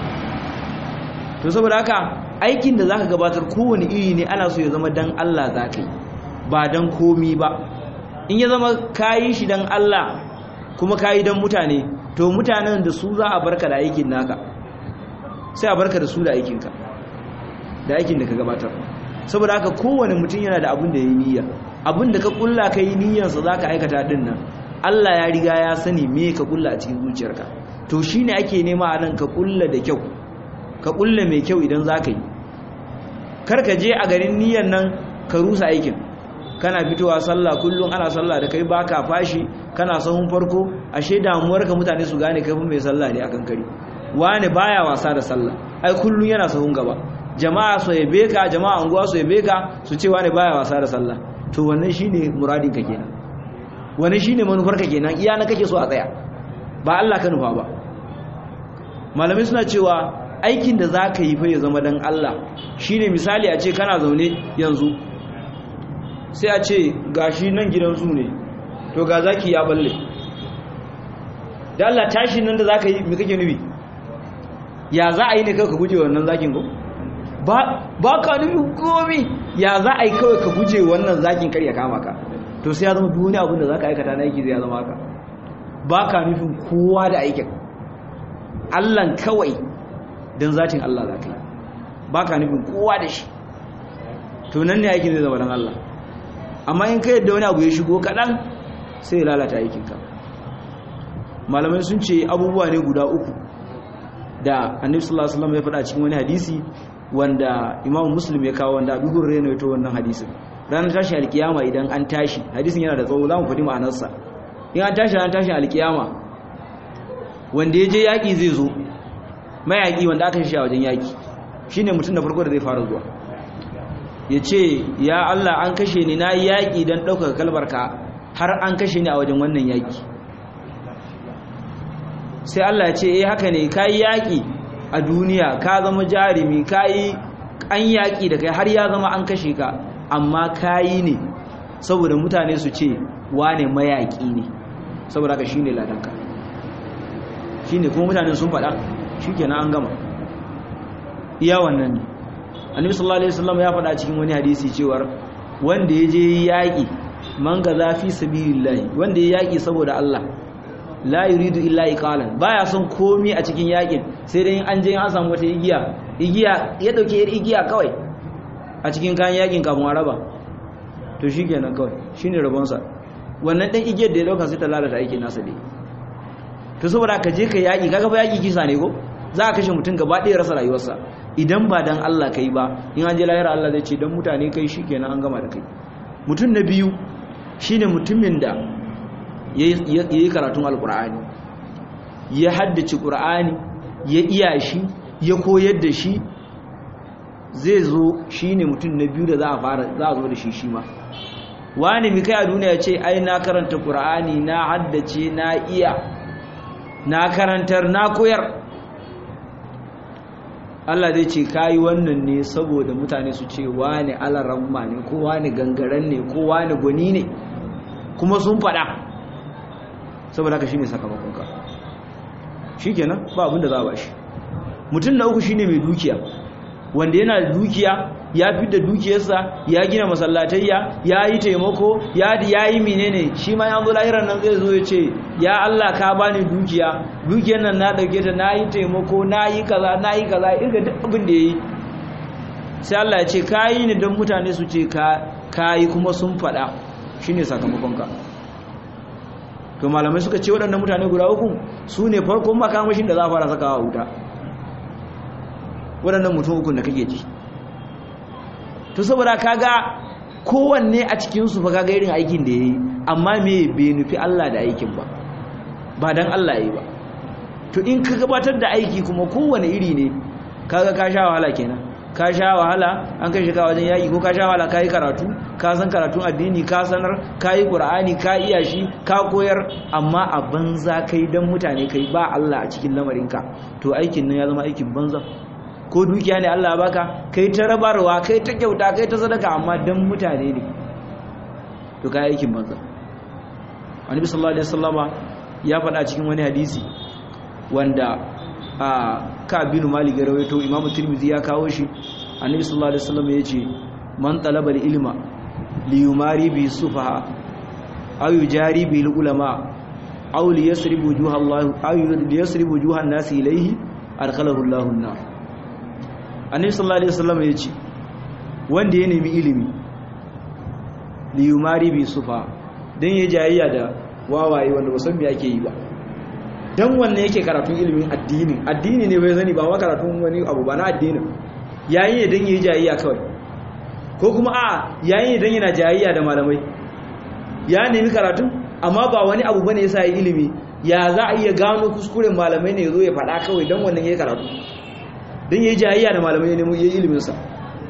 to saboda haka aikin da zaka gabatar kowane iri ne ana so ya zama dan Allah zaka yi ba dan komi ba in ya zama kayi shi dan Allah kuma kayi dan mutane to mutanen da su za a barka da aikin naka sai a barka da su da aikinka da aikin da ka gabatar saboda haka kowane mutum yana da abin da yayi niyya abin da ka kulla kai niyyar sa zaka aikata din nan Allah ya riga ya sani me ka kulla a cikin zuciyarka to shine ake nema a nan ka kulla da kyau ka kulle mai kyau idan za ka yi kar ka je a garin niyyar nan ka rusa aikin kana fitowa sallah kullum ana sallah da kai baka fashi kana sahun farko ashe damuwar ka mutane su gane kai mai sallah ne akan kari wani baya wasa da sallah ai kullum yana sahun gaba jama'a so yabe ka jama'a anguwa so yabe ka su ce wani baya wasa da sallah to wannan shine muradin ka kenan wannan shine manufar ka kenan iya na kake so a tsaya ba Allah ka nufa ba malamai suna cewa aikin da za ka yi fa ya zama don Allah shi ne misali a ce kana zaune yanzu sai a ce ga shi nan gidan zu ne to ga zaki ya balle da Allah tashi nan da za ka yi mai kake nufi ya za a yi ne kawai ka guje wannan zakin ko ba ka nufi komi ya za a yi kawai ka guje wannan zakin kar ya kama ka to sai ya zama duniya abinda za ka aikata na yake zai ya zama haka baka nufin kowa da aikin Allah kawai dan zatin Allah zakai baka nufin kowa da shi to nan ne aikin zai zama dan Allah amma in kai yadda wani abu ya shigo kadan sai ya lalata aikinka malamai sun ce abubuwa ne guda uku da annabi sallallahu alaihi wasallam ya faɗa cikin wani hadisi wanda Imam Muslim ya kawo wanda Abu Hurairah ne ya to wannan hadisin ranar tashi alkiyama idan an tashi hadisin yana da tsawo za mu faɗi ma'anarsa in an tashi ranar tashi alkiyama wanda ya je yaƙi zai zo mayaƙi wanda aka shi a wajen yaƙi shine mutum da farko da zai fara zuwa ya ce ya Allah an kashe ni na yaƙi don ɗaukaka kalbarka har an kashe ni a wajen wannan yaƙi sai Allah ya ce eh haka ne ka yi yaƙi a duniya ka zama jarumi ka yi an yaƙi da kai har ya zama an kashe ka amma ka yi ne saboda mutane su ce wane mayaƙi ne saboda haka shi ne ladanka shi ne kuma mutane sun faɗa shi kenan an gama iya wannan ne annabi sallallahu alaihi wasallam ya faɗa cikin wani hadisi cewar wanda ya je yaƙi man gaza fi sabilillah wanda ya yaƙi saboda Allah la yuridu illa iqalan baya son komi a cikin yaƙin sai dai an je an samu wata igiya igiya ya dauke yar igiya kawai a cikin kayan yaƙin kafin a raba to shikenan kawai shine rabon sa wannan dan igiyar da ya dauka sai ta lalata aikin nasa dai to saboda ka je ka yaƙi kaga ba yaƙi kisa ne ko za ka kashe mutum gaba ɗaya rasa rayuwarsa idan ba dan Allah kai ba in an je lahira Allah zai ce dan mutane kai shikenan an gama da kai mutum na biyu shine mutumin da yayi karatun alqur'ani ya haddace qur'ani ya iya shi ya koyar da shi zai zo shine mutum na biyu da za a fara za a zo da shi shi ma wani mi kai a duniya ce ai na karanta qur'ani na haddace na iya na karantar na koyar Allah zai ce kayi wannan ne saboda mutane su ce wani alaramma ne ko wani gangaren ne ko wani gwani ne kuma sun faɗa saboda haka shine sakamakon ka shikenan ba abin da za a bashi mutum na uku shine mai dukiya wanda yana da dukiya ya fidda dukiyarsa ya gina masallatayya ya yi taimako ya yi menene shi ma yanzu lahirar nan zai zo ya ce ya Allah ka bani dukiya dukiyar nan na dauke ta na yi taimako na yi kaza na yi kaza irga duk abin da ya yi sai Allah ya ce ka yi ne don mutane su ce ka yi kuma sun faɗa shi ne sakamakonka to malamai suka ce waɗannan mutane guda uku su ne farkon makamashin da za a fara sakawa wuta waɗannan mutum ukun da kake ji to saboda kaga kowanne a cikinsu fa kaga irin aikin da ya yi amma me bai nufi Allah da aikin ba ba dan Allah ya yi ba to in ka gabatar da aiki kuma kowane iri ne kaga ka sha wahala kenan ka sha wahala an kai shi ka wajen yaƙi ko ka sha wahala ka yi karatu ka san karatun addini ka sanar ka yi ƙur'ani ka iya shi ka koyar amma a banza kai don mutane kai ba Allah a cikin lamarinka to aikin nan ya zama aikin banza ko dukiya ne Allah baka kai ta rabarwa kai ta kyauta kai ta sadaka amma don mutane ne to ka yi aikin banza annabi sallallahu alaihi wasallama ya faɗa cikin wani hadisi wanda a ka binu malik ya rawaito imam tirmidhi ya kawo shi annabi sallallahu alaihi wasallam yace man talaba ilma li yumari bi sufaha aw yujari bi ulama aw li yasribu wujuha Allah aw li yasribu wujuha an-nas ilayhi adkhalahu Allahu an-nar annabi sallallahu alaihi wasallam yace wanda ya nemi ilimi li yumari bi sufaha dan ya jayayya da wawaye wanda ba san me yake yi ba dan wannan yake karatun ilimin addini addini ne bai sani ba ma karatun wani abu ba na addini yayin ne dan yayi jayayya kawai ko kuma a yayin ne dan yana jayayya da malamai ya nemi karatun amma ba wani abu bane yasa yi ilimi ya za a iya gano kuskuren malamai ne yazo ya faɗa kawai dan wannan yayi karatu dan yayi jayayya da malamai ne yayi ilimin sa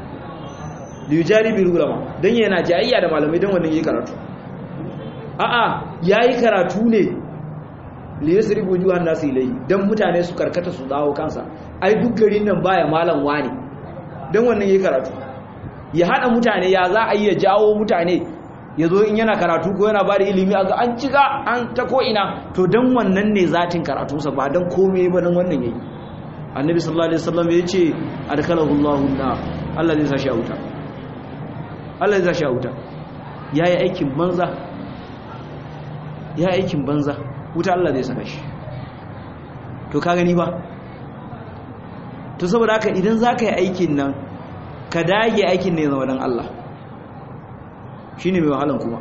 liyujari bil ulama dan yana jayayya da malamai dan wannan yayi karatu a'a yayi karatu ne liyasribu juhan nasu ilai dan mutane su karkata su dawo kansa ai duk garin nan baya malam wani dan wannan yayi karatu ya hada mutane ya za a yi ya jawo mutane yazo in yana karatu ko yana bada ilimi aga an ciga an ta ko ina to dan wannan ne zatin karatunsa ba dan komai ba dan wannan yayi annabi sallallahu alaihi wasallam yace adkhalahu Allahu na Allah zai sashi a wuta Allah zai sashi a wuta yayi aikin banza yayi aikin banza wuta Allah zai saka shi. To ka gani ba? To saboda haka idan za ka yi aikin nan ka dage aikin ne zama don Allah shi ne mai wahalan kuma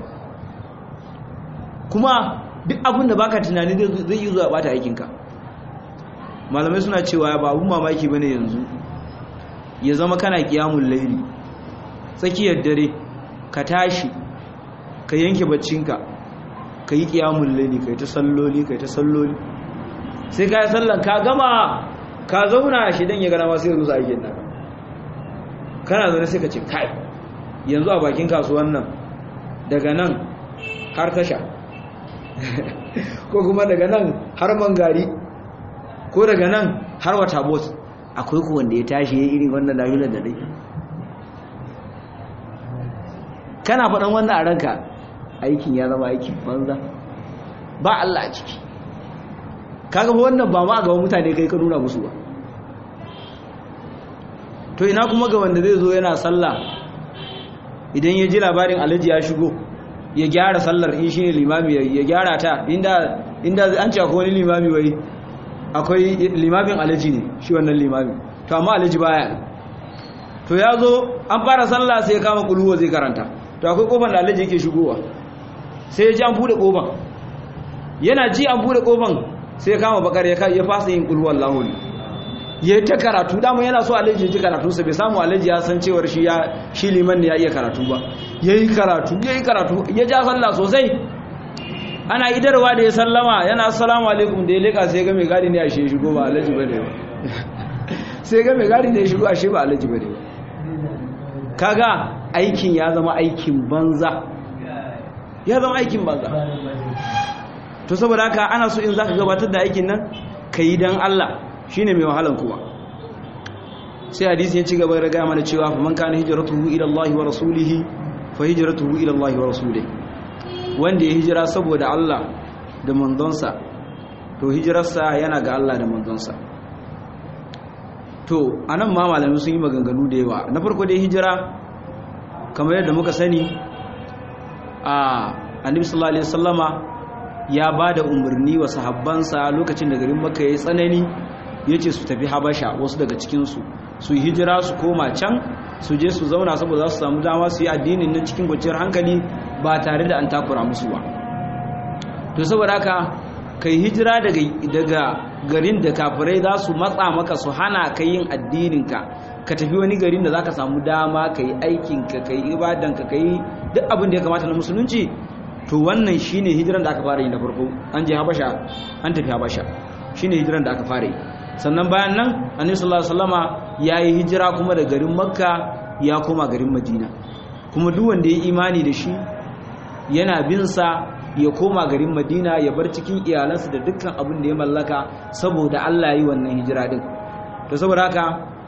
kuma duk abin da baka tunani zai yi zuwa bata aikinka. Malamai suna cewa ba abun mamaki bane yanzu ya zama kana kiyamul laili tsakiyar dare ka tashi ka yanke baccinka ka yi kiyamul laili kai ta salloli kai ta salloli sai ka yi sallan ka gama ka zauna shi dan ya gana ma sai rusa aikin naka kana zaune sai ka ce kai yanzu a bakin kasuwan nan daga nan har tasha ko kuma daga nan har mangari ko daga nan har wata bot akwai ku wanda ya tashi ya irin wannan lafilar da dai kana faɗan wannan a ranka aikin ya zama aikin banza ba Allah a ciki kaga wannan ba ma a gaban mutane kai ka nuna musu ba. To ina kuma ga wanda zai zo yana sallah idan ya ji labarin alhaji ya shigo ya gyara sallar in shi ne limami ya gyara ta inda inda an ce akwai wani limami wai akwai limamin alhaji ne shi wannan limami to amma alhaji baya to ya zo an fara sallah sai ya kama kuluwa zai karanta to akwai kofar da alhaji yake shigowa sai ya ji an bude kofar yana ji an bude kofar sai ya kama bakar ya fasa yin kuluwa Allahu ne ya yi ta karatu dama yana so alhaji ya ji karatunsa bai samu alhaji ya san cewar shi ya shi liman ne ya iya karatu ba ya yi karatu ya yi karatu ya ja sallah sosai ana idarwa da ya sallama yana assalamu alaikum da ya leka sai ga mai gadi ne a shi shigo ba alhaji ba ne ba sai ga mai gadi ne ya shigo a shi ba alhaji ba ne ba kaga aikin ya zama aikin banza ya zama aikin banza to saboda haka ana so in zaka gabatar da aikin nan kai dan Allah shine mai wahalan kuma. Sai hadisi ya ci gaba da gaya mana cewa fa man kana hijratuhu ila Allah wa rasulihi fa hijratuhu ila Allah wa rasulihi wanda ya hijira saboda Allah da manzonsa to hijirarsa yana ga Allah da manzonsa. To anan ma malamai sun yi maganganu da yawa. Na farko dai hijira kamar yadda muka sani a Annabi sallallahu alaihi wasallama ya bada umarni wa sahabbansa lokacin da garin Makka yayi tsanani yace su tafi Habasha wasu daga cikin su su hijira su koma can su je su zauna saboda za su samu dama su yi addinin nan cikin kwanciyar hankali ba tare da an takura musu ba. To saboda haka kai hijira daga daga garin da kafirai za su matsa maka su hana ka yin addininka ka tafi wani garin da zaka samu dama kai aikinka kai ibadanka kai duk abin da ya kamata na musulunci to wannan shine hijiran da aka fara yi na farko an je Habasha an tafi Habasha shine hijiran da aka fara yi. Sannan bayan nan Annabi sallallahu alaihi wasallama yayi hijira kuma da garin Makka ya koma garin Madina kuma duk wanda ya imani da shi yana bin sa ya koma garin Madina ya bar cikin iyalansa da dukkan abin da ya mallaka saboda Allah yi wannan hijira din. To saboda haka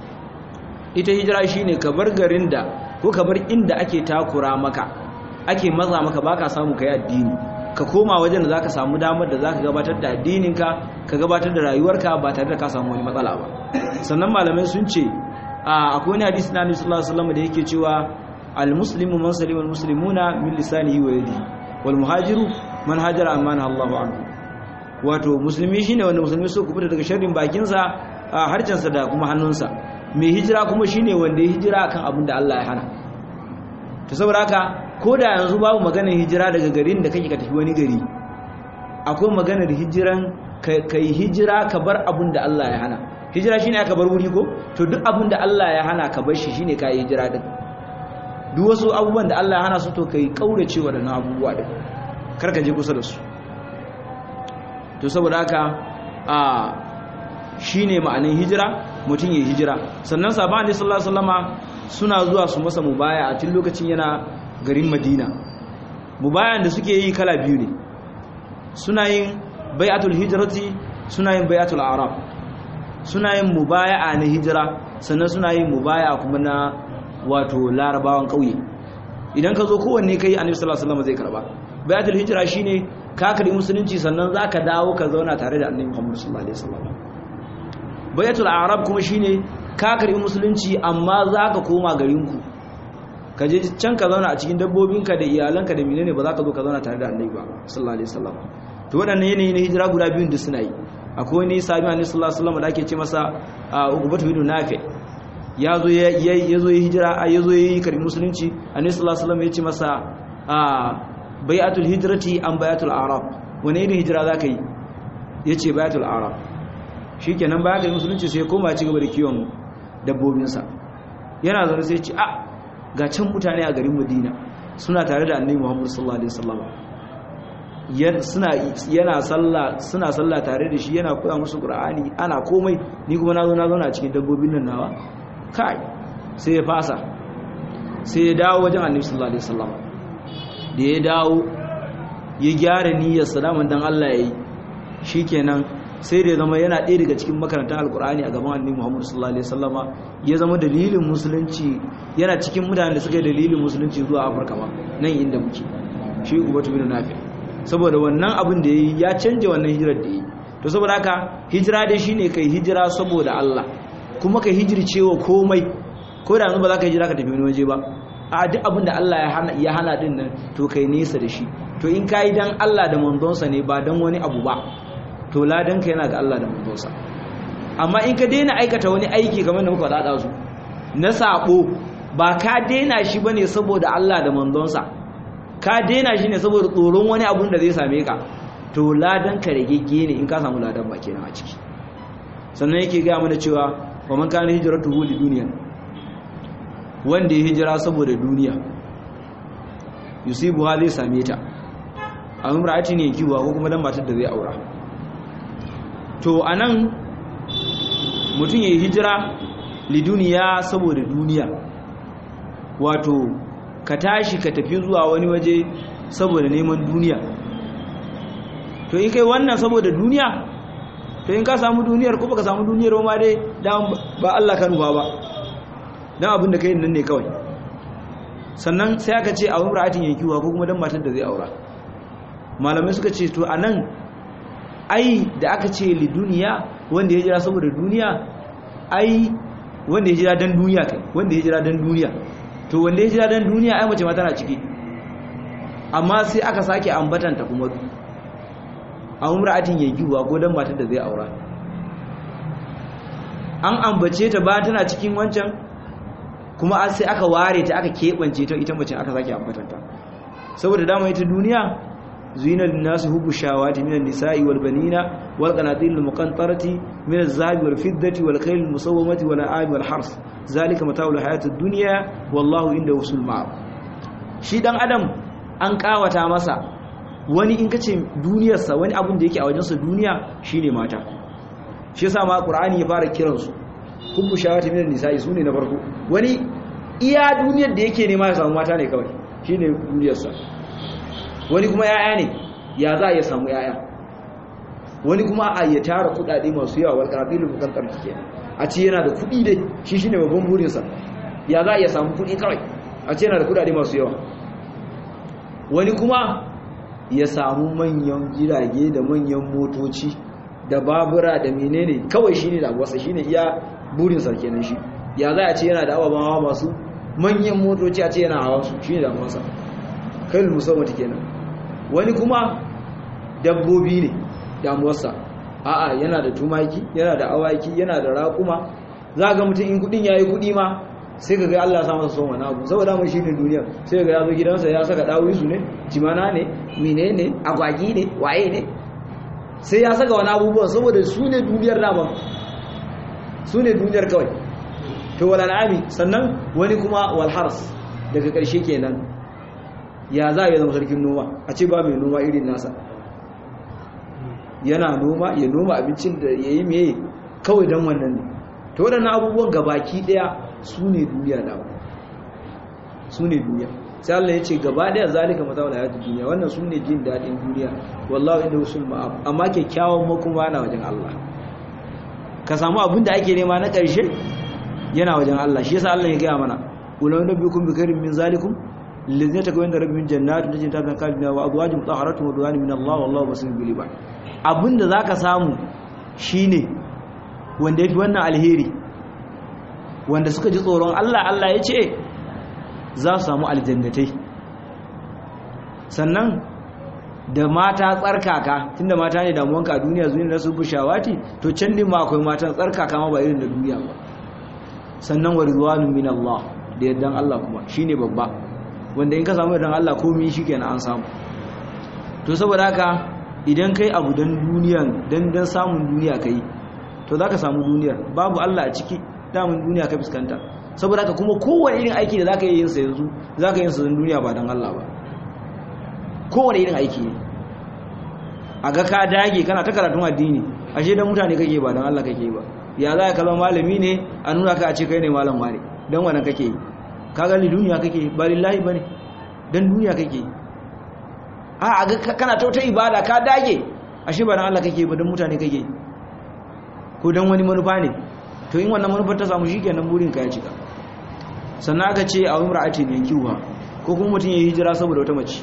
ita hijira shine ka bar garin da ko ka bar inda ake takura maka ake matsa maka baka samu kai addini ka koma wajen da zaka samu damar da zaka gabatar da addininka ka gabatar da rayuwarka ba tare da ka samu wani matsala ba. Sannan malamai sun ce akwai wani hadisi na Annabi sallallahu alaihi wasallam da yake cewa al-muslimu man salima al-muslimuna min lisanihi wa yadihi wal muhajiru man hajara amana Allahu anhu. Wato musulmi shine wanda musulmi so ku fita daga sharrin bakinsa harcensa da kuma hannunsa. Mai hijira kuma shine wanda ya hijira akan abin da Allah ya hana. To saboda haka ko da yanzu babu maganar hijira daga garin da kake ka tafi wani gari akwai maganar hijiran kai hijira ka bar abin da Allah ya hana. Hijira shine aka bar wuri ko to duk abin da Allah ya hana ka bar shi shine kai hijira din. Duk wasu abubuwan da Allah ya hana su to kai kaurace wa dannan abubuwa din kar ka je kusa da su. To saboda haka a shine ma'anin hijira mutum ya hijira. Sannan sahabban Annabi sallallahu alaihi wasallama suna zuwa su masa mubaya a cikin lokacin yana garin Madina. Mubayan da suke yi kala biyu ne, suna yin bai'atul hijrati suna yin bai'atul arab. Suna yin mubaya'a na hijira sannan suna yin mubaya'a kuma na wato larabawan kauye. Idan ka zo kowanne kai Annabi sallallahu alaihi wasallam zai karba. Bai'atul hijra shine ka karbi musulunci sannan zaka dawo ka zauna tare da Annabi Muhammad sallallahu alaihi wasallam. Bai'atul arab kuma shine ka karbi musulunci amma zaka koma garinku. Ka je can ka zauna a cikin dabbobinka da iyalanka da menene ba za ka zo ka zauna tare da Annabi ba sallallahu alaihi wasallam. to waɗannan yanayi na hijira guda biyun da suna yi. Akwai wani sahabi annabi sallallahu alaihi wasallam da ake ce masa Uqbatu bin Nafi ya zo ya zo ya hijira ya zo ya yi karbi musulunci. Annabi sallallahu alaihi wasallam ya ce masa bai'atul hijrati am bai'atul a'rab, wani irin hijira zaka yi? Yace bai'atul a'rab. Shikenan bayan karbi musulunci sai ya koma ci gaba da kiwon dabbobinsa. Yana zaune sai ya ce a ga can mutane a garin Madina suna tare da Annabi Muhammad sallallahu alaihi wasallam, suna yana sallah suna sallah tare da shi, yana koya musu Qur'ani, ana komai, ni kuma nazo na zauna cikin dabbobin nan nawa. Kai sai ya fasa, sai ya dawo wajen Annabi sallallahu alaihi wasallam. Da ya dawo ya gyara niyyar salaman dan Allah yayi, shikenan sai da ya zama yana ɗaya daga cikin makarantar alkur'ani a gaban Annabi Muhammad sallallahu alaihi wasallama, ya zama dalilin musulunci, yana cikin mutanen da suka yi dalilin musulunci zuwa Afirka ma nan inda muke, shi Ubatu bin Nafi. Saboda wannan abin da yayi ya canje wannan hijirar da yayi. To saboda haka hijira dai shine kai hijira saboda Allah, kuma kai hijircewa komai, ko da yanzu ba za ka hijira ka tafi wani waje ba, a duk abin da Allah ya hana ya hana din nan to kai nesa da shi. To in kai dan Allah da manzonsa ne ba dan wani abu ba, to ladanka yana ga Allah da manzonsa. Amma in ka daina aikata wani aiki kamar da muka faɗa su na sabo, ba ka daina shi bane saboda Allah da manzonsa, ka daina shi ne saboda tsoron wani abun da zai same ka, to ladanka ragegge ne in ka samu ladan ba kenan a ciki. Sannan yake ga mana cewa wa man kana hijratuhu li dunya, wanda ya hijira saboda duniya, yusibu ha zai same ta, a umrati ne kiwa ko kuma dan matar da zai aura. To anan mutum ya hijira li duniya saboda duniya, wato ka tashi ka tafi zuwa wani waje saboda neman duniya. To in kai wannan saboda duniya, to in ka samu duniyar ko baka samu duniyar ba ma dai dan ba Allah ka ruwa ba, dan abin da kai nan ne kawai. Sannan sai aka ce a umratin yankiwa ko kuma dan matar da zai aura. Malamai suka ce to anan ai da aka ce li duniya, wanda ya jira saboda duniya, ai wanda ya jira dan duniya kai, wanda ya jira dan duniya, to wanda ya jira dan duniya ai mace ma tana ciki. Amma sai aka sake ambatanta kuma a umratin yankiwa ko dan matar da zai aura. An ambace ta ba tana cikin wancan, kuma sai aka ware ta aka keɓance ta ita mace aka sake ambatanta, saboda dama ita duniya زين للناس حب الشهوات من النساء والبنين والقناطير المقنطرة من الذهب والفضة والخيل المسومة والأنعام والحرث ذلك متاع الحياة الدنيا والله عنده حسن المآب. shi dan adam an kawata masa wani, in kace duniyarsa wani abun da yake a wajensa duniya shine mata. shi yasa ma Qur'ani ya fara kiransu hubbu shahawati min an-nisa'i, sune na farko. Wani iya duniyar da yake nema ya samu mata ne kawai, shine duniyarsa. Wani kuma yaya ne, ya za ya samu yaya. Wani kuma a ya tara kudade masu yawa, wal qanatilul muqantarati kenan, a ce yana da kudi dai, shi shine babban burinsa, ya za ya samu kudi kawai, a ce yana da kudade masu yawa. Wani kuma ya samu manyan jirage da manyan motoci da babura da menene, kawai shine da wasa, shine iya burinsa kenan. Shi ya za a ce yana da ababen hawa masu manyan motoci, a ce yana hawa su, shine da wasa, kai musawwati kenan. Wani kuma dabbobi ne damuwarsa, a'a yana da tumaki, yana da awaki, yana da raƙuma. Za ga mutum in kudin yayi kudi ma sai ka ga Allah ya sa masa son wani abu, saboda mun shi ne duniya. Sai ga ya zo gidansa ya saka dawisu ne, jimana ne, menene, agwagi ne, waye ne, sai ya saka wani abubuwan saboda su ne duniyar dama, su ne duniyar kawai. To wal an'ami. Sannan wani kuma wal hars, daga ƙarshe kenan ya za ya zama sarkin noma, a ce ba mai noma irin nasa, yana noma, ya noma abincin da ya yi mai kawai don wannan ne. Ta waɗannan abubuwan gabaki ɗaya su ne duniya da su ne duniya. Sai Allah ya ce gaba ɗaya zalika mata wala hayatu duniya, wannan su ne jin daɗin duniya, wallahu inda usul ma'ab, amma kyakkyawan makoma na wajen Allah. Ka samu abin da ake nema na ƙarshe yana wajen Allah. Shi yasa Allah ya gaya mana ulama nabiyukum bi khairin min zalikum الذين تكون عند ربهم جنات تجري من تحتها الأنهار وأزواج مطهرة ورضوان من الله والله بصير بالعباد. abinda zaka samu shine wanda yafi wannan alheri, wanda suka ji tsoron Allah, Allah ya ce za su samu aljannatai. Sannan da mata tsarkaka tunda mata ne damuwanka a duniya zuwa nasu bushawati to can din ma akwai matan tsarkaka ma ba irin da duniya ba sannan wa ridwanun min Allah da yaddan Allah kuma shine babba wanda in ka samu yaddan Allah komai shikenan an samu to saboda haka idan kai abu dan duniyan dan dan samun duniya kai to zaka samu duniyar babu Allah a ciki damun duniya ka fuskanta saboda haka kuma kowane irin aiki da zaka yi yin sa yanzu zaka yin sa dan duniya ba dan Allah ba kowane irin aiki ne a ga ka dage kana ta karatun addini ashe dan mutane kake ba dan Allah kake ba ya za ka zama malami ne a nuna ka a ce kai ne malam wane dan wannan kake yi ka ga duniya kake ba lillahi bane dan duniya kake a ga kana ta wata ibada ka dage ashe ba dan Allah kake ba dan mutane kake ko dan wani manufa ne to in wannan manufar ta samu shikenan burin ka ya cika sannan aka ce a umra'ati ne kiwa ko kuma mutun ya hijira saboda wata mace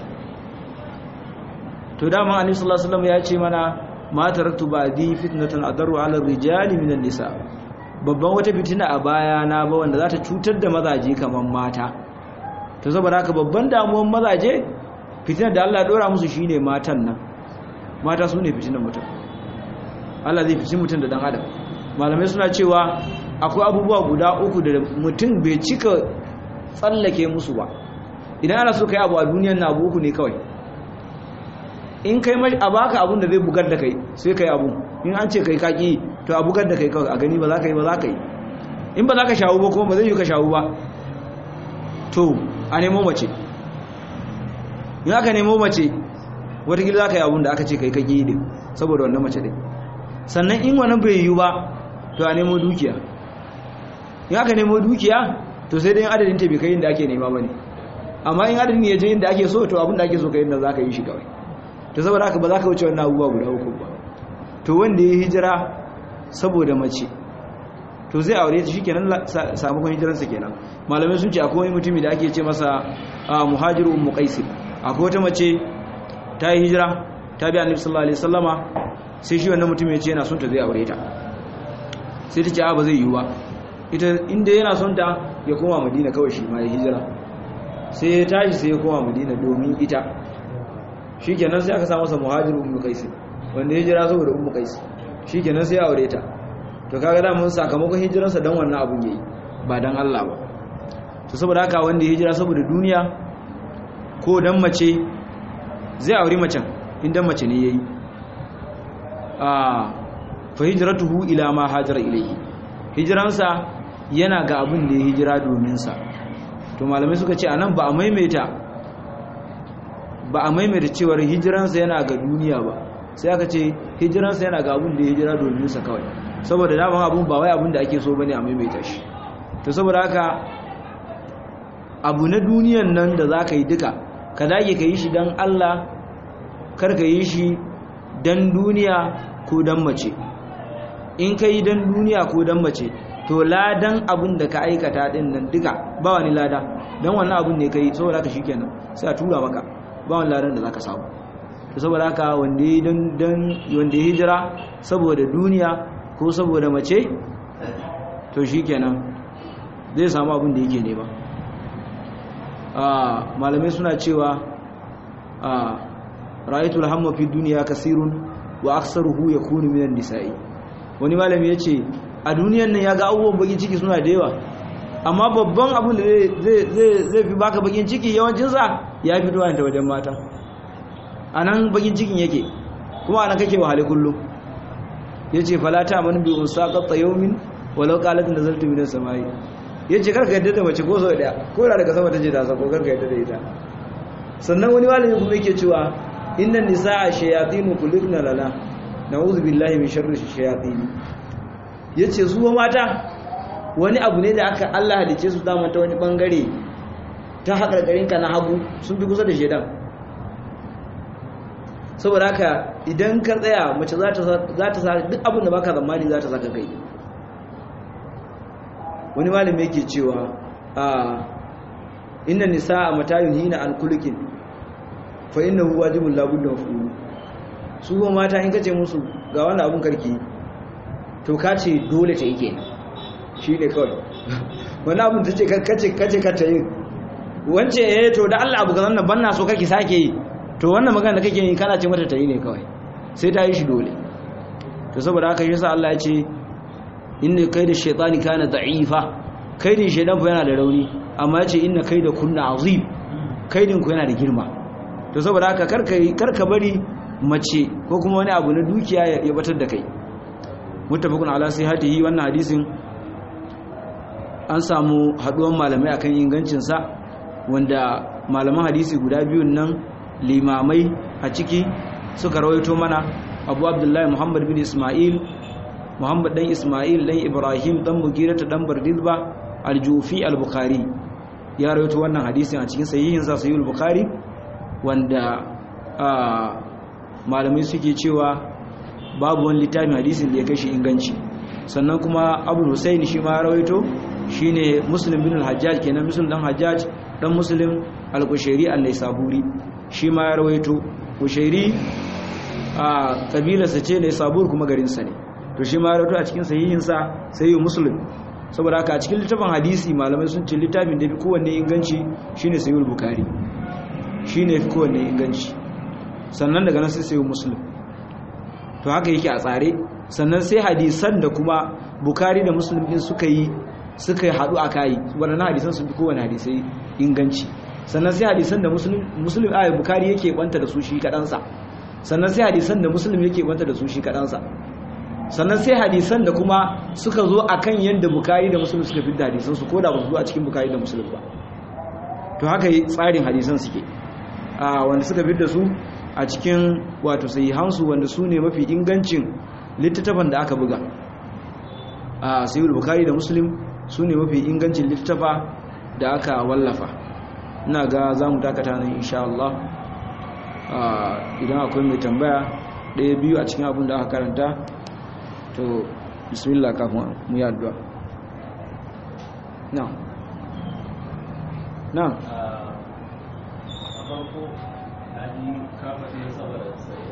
to dama annabi sallallahu alaihi wasallam ya ce mana ma taraktu ba'di fitnatan adaru 'ala ar-rijali minan nisa babban wata fitina a baya na ba wanda za ta cutar da mazaje kaman mata to saboda haka babban damuwar mazaje fitinar da Allah ya dora musu shine matan nan mata sune fitinar mutum Allah zai fitin mutum da dan adam malamai suna cewa akwai abubuwa guda uku da mutum bai cika tsallake musu ba idan ana so kai abu a duniyar na abu uku ne kawai in kai a baka abun da zai bugar da kai sai kai abu in an ce kai kaki to a bugar da kai kawai a gani ba za ka yi ba za ka yi in ba za ka shawo ba kuma ba zai yi ka shawo ba to a nemo mace in aka nemo mace watakila za ka yi abun da aka ce kai kaki din saboda wannan mace din sannan in wannan bai yi ba to a nemo dukiya in aka nemo dukiya to sai dai adadin ta bai kai inda ake nema ba ne amma in adadin ya je inda ake so to abin da ake so kai inda za ka yi shi kawai to saboda haka ba za ka wuce wannan abubuwa guda uku ba to wanda ya hijira saboda mace to zai aure ta shikenan sakamakon hijiransa kenan malamai sun ce akwai wani mutumi da ake ce masa muhajiru ummu qais akwai wata mace ta yi hijira ta bi annabi sallallahu alaihi wasallama sai shi wannan mutum ya ce yana son ta zai aure ta sai ta ce a ba zai yi ba ita inda yana son ta ya koma madina kawai shi ma ya hijira sai ya tashi sai ya koma madina domin ita shikenan sai aka sa masa muhajiru ummu qais wanda ya hijira saboda ummu qais shikenan sai ya aure ta to kaga da mun sakamakon hijiransa dan wannan abun yayi ba dan Allah ba to saboda haka wanda ya hijira saboda duniya ko dan mace zai aure macen inda mace ne yayi ah fa hijratuhu ila ma hajara ilayhi hijiransa yana ga abin da ya hijira domin sa to malamai suka ce anan ba a maimaita ba a maimaita cewar hijiransa yana ga duniya ba sai aka ce hijiransa yana ga abin da ya hijira domin sa kawai saboda daman abun ba wai abin da ake so bane a maimaita shi to saboda haka abu na duniyan nan da zaka yi duka ka dage ka yi shi dan Allah kar ka yi shi dan duniya ko dan mace in ka yi dan duniya ko dan mace to ladan abin da ka aikata din nan duka ba wani lada dan wannan abin ne kai saboda haka shikenan sai a tura maka ba wani ladan da zaka samu to saboda haka wanda yi dan dan wanda ya hijira saboda duniya ko saboda mace to shikenan zai samu abin da yake nema ah malamai suna cewa ah ra'aytul hamma fi dunya kaseerun wa aktsaruhu yakunu minan nisa'i wani malami yace a duniyan nan yaga abubuwan bakin ciki suna da yawa amma babban abin da zai zai zai fi baka bakin ciki yawancin sa ya fi duwa ta wajen mata anan bakin cikin yake kuma anan kake wahale kullum yace falata man bi unsaqat yawmin walau qalat nazaltu minas samai yace karka yadda da mace ko so daya ko da daga sama tace da sako karka yadda da ita sannan wani malami kuma yake cewa inna nisaa shayatin kulluna lana na'udhu billahi min sharri shayatin yace su mata wani abu ne da aka Allah halice su dama ta wani bangare ta hakarkarinka na hagu sun fi kusa da shedan saboda haka idan ka tsaya mace za ta za ta sa duk abin da baka zamani za ta saka kai wani malami yake cewa a inna nisaa matayun hina an kulukin fa innahu wajibun la budda maf'ul su ko mata in kace musu ga wannan abun karki to kace dole ta yake shine kawai wannan abun tace kace kace kace yin wance eh to da Allah abu kazan nan banna so kake sake yi to wannan magana da kake yi kana ce mata ta yi ne kawai sai ta yi shi dole to saboda haka yasa Allah ya ce inna kaida shaytani kana da'ifa kaidin shaytan fa yana da rauni amma ya ce inna kaida kunna azim kaidin ku yana da girma to saboda haka karka karka bari mace ko kuma wani abu na dukiya ya batar da kai muttafaqun ala sihhatihi wannan hadisin an samu haduwan malamai akan ingancin sa wanda malaman hadisi guda biyun nan limamai a ciki suka rawaito mana Abu Abdullahi Muhammad bin Ismail Muhammad dan Ismail dan Ibrahim dan Mugirata dan Bardizba al-Jufi al-Bukhari ya rawaito wannan hadisin a cikin sahihin sa Sahih al-Bukhari wanda malamai suke cewa babu wani littafin hadisin da ya kai shi inganci sannan kuma Abu Husayn shi ma rawaito shine Muslim bin al-Hajjaj kenan Muslim dan Hajjaj dan Muslim al-Qushairi an-Naisaburi shi ma ya rawaito Qushairi a kabilarsa ce Naisabur kuma garin sa ne to shi ma ya rawaito a cikin sahihin sa Sahih Muslim saboda haka a cikin littafin hadisi malamai sun ce littafin da fi kowanne inganci shine Sahih al-Bukhari shine fi kowanne inganci sannan daga nan sai Sahih Muslim to haka yake a tsare sannan sai hadisan da kuma Bukhari da Muslim din suka yi suka haɗu a kayi waɗannan hadisan sun fi kowane hadisai inganci sannan sai hadisan da muslim ayi bukari yake banta da su shi kaɗansa sannan sai hadisan da muslim yake banta da su shi kaɗansa sannan sai hadisan da kuma suka zo a kan yadda bukari da muslim suka fi da hadisan su ko da ba su zo a cikin bukari da muslim ba to haka tsarin hadisan suke a wanda suka fi da su a cikin wato sahihansu wanda su ne mafi ingancin littattafan da aka buga a sahihul bukari da muslim su ne mafi ingancin littafa da aka wallafa ina ga za mu dakata nan insha Allah idan akwai mai tambaya ɗaya biyu a cikin abin da aka karanta to bismillah kafin mu yi addu'a na na a farko na ji kafa ne saboda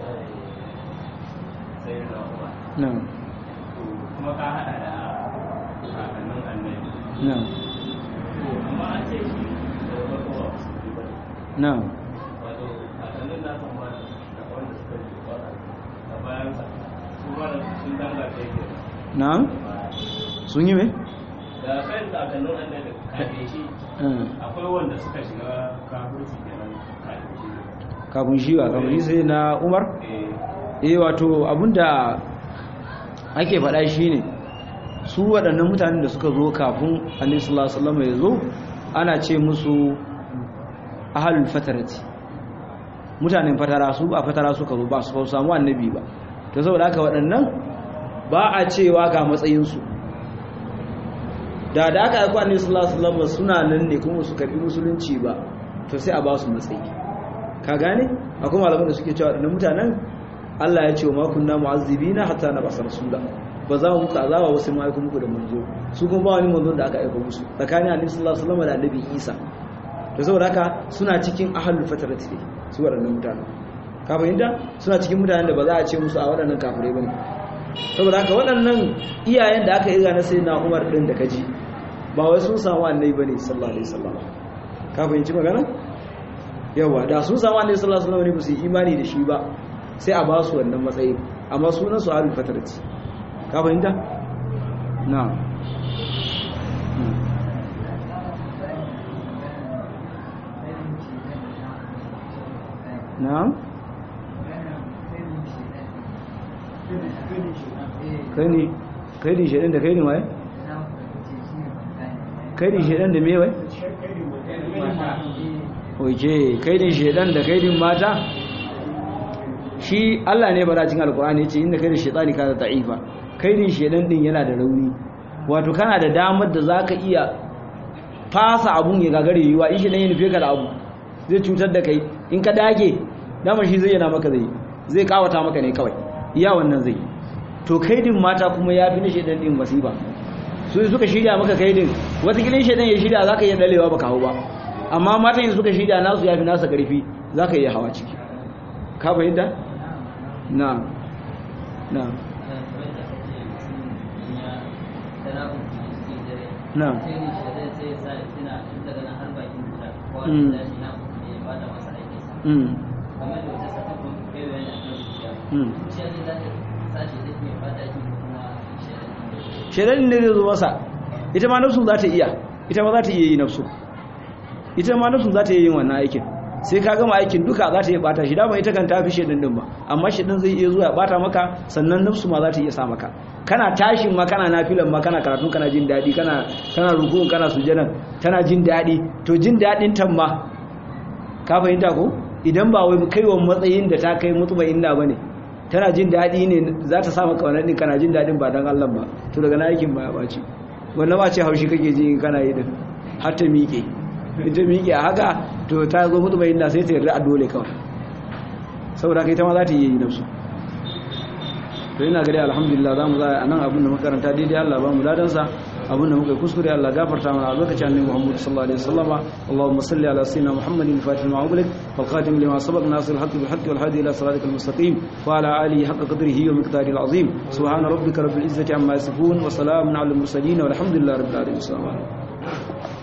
sai da kuma na kuma ka hada da kakannin annabi na amma an ce shi da farko ba su yi ba na wato kakannin na san ba da wanda suka yi ba a bayan sa su ba da sun danga da yake na sun yi mai da kan kakannin annabi kafin shi akwai wanda suka shiga kafirci kenan kafin shi kafin shi ba kafin shi sai na umar eh wato abinda ake faɗa shi ne su waɗannan mutanen da suka zo kafin annabi sallallahu alaihi wasallam ya zo ana ce musu ahlul fatarati mutanen fatara su ba fatara suka zo ba su samu annabi ba to saboda haka waɗannan ba a cewa ga matsayin su da da aka aika annabi sallallahu alaihi wasallam suna nan ne kuma su karbi musulunci ba to sai a ba su matsayi ka gane akwai malaman da suke cewa waɗannan mutanen Allah ya ce wa ma kunna mu'azzibina hatta nab'asa rasula ba za mu muku azaba wasu ma aika muku da manzo su kuma ba wani manzo da aka aika musu tsakanin annabi sallallahu alaihi wasallam da annabi Isa to saboda haka suna cikin ahlul fatarati ne su waɗannan mutanen ka fahimta suna cikin mutanen da ba za a ce musu a waɗannan kafirai bane saboda haka waɗannan iyayen da aka iga na sayyidina Umar din da kaji ba wai sun samu annabi bane sallallahu alaihi wasallam ka fahimci magana yawa da sun samu annabi sallallahu alaihi wasallam ne ba su yi imani da shi ba sai a ba su wannan matsayi amma sunan su ahlul fatarati ka fahimta na'am na'am kai ne kai ne shedan da kai ne wai kai ne shedan da me wai oke kai ne shedan da kai din mata shi Allah ne bara cikin alkur'ani yace inna kai da shaytani kana da'ifa kai din shedan din yana da rauni wato kana da damar da zaka iya fasa abun ya gagare yiwa in shedan ya nufe ka da abu zai cutar da kai in ka dage damar shi zai yana maka zai zai kawata maka ne kawai iya wannan zai to kaidin mata kuma ya fi na shedan din masifa su suka shirya maka kaidin wata kilin shedan ya shirya zaka iya dalewa baka hau ba amma matan suka shirya nasu ya fi nasa karfi zaka iya hawa ciki ka fahimta na na na mm kamar da wata sata ko kai wani a kan zuciya Hmm. zuciya ne za ta sace da ke fata ki kuma shedan ne zai zo masa ita ma nafsu za ta iya ita ma za ta iya yi nafsu ita ma nafsu za ta iya yin wannan aikin sai ka gama aikin duka za ta iya bata shi dama ita kan tafi shedan din ba amma shedan zai iya zuwa ya bata maka sannan nafsu ma za ta iya sa maka kana tashin ma kana nafilan ma kana karatu kana jin dadi kana kana rukun kana sujudan tana jin dadi to jin dadin tan ma ka fahimta ko idan ba wai kaiwa matsayin da ta kai mutmainna bane tana jin dadi ne za ta sa maka wannan din kana jin dadin ba dan Allah ba to daga na aikin ba ya baci wannan ba ce haushi kake ji kana yi din har ta miƙe ita miƙe a haka to ta zo mutmainna sai ta yarda a dole kawai saboda kai ta ma za ta yi nafsu to ina gari alhamdulillah za mu za a nan abin da makaranta daidai Allah ba mu ladansa abin da muka yi kuskure Allah gafarta mana a lokacin annabi Muhammad sallallahu alaihi wasallam Allahumma salli ala sayyidina Muhammadin fatih al-ma'ulik wal khatim lima sabaq nasir al-haqq bil haqq wal hadi ila siratikal mustaqim wa ala alihi haqqa qadrihi wa miqdarihi al-azim subhana rabbika rabbil izzati amma yasifun wa salamun ala al-mursalin walhamdulillahi rabbil alamin.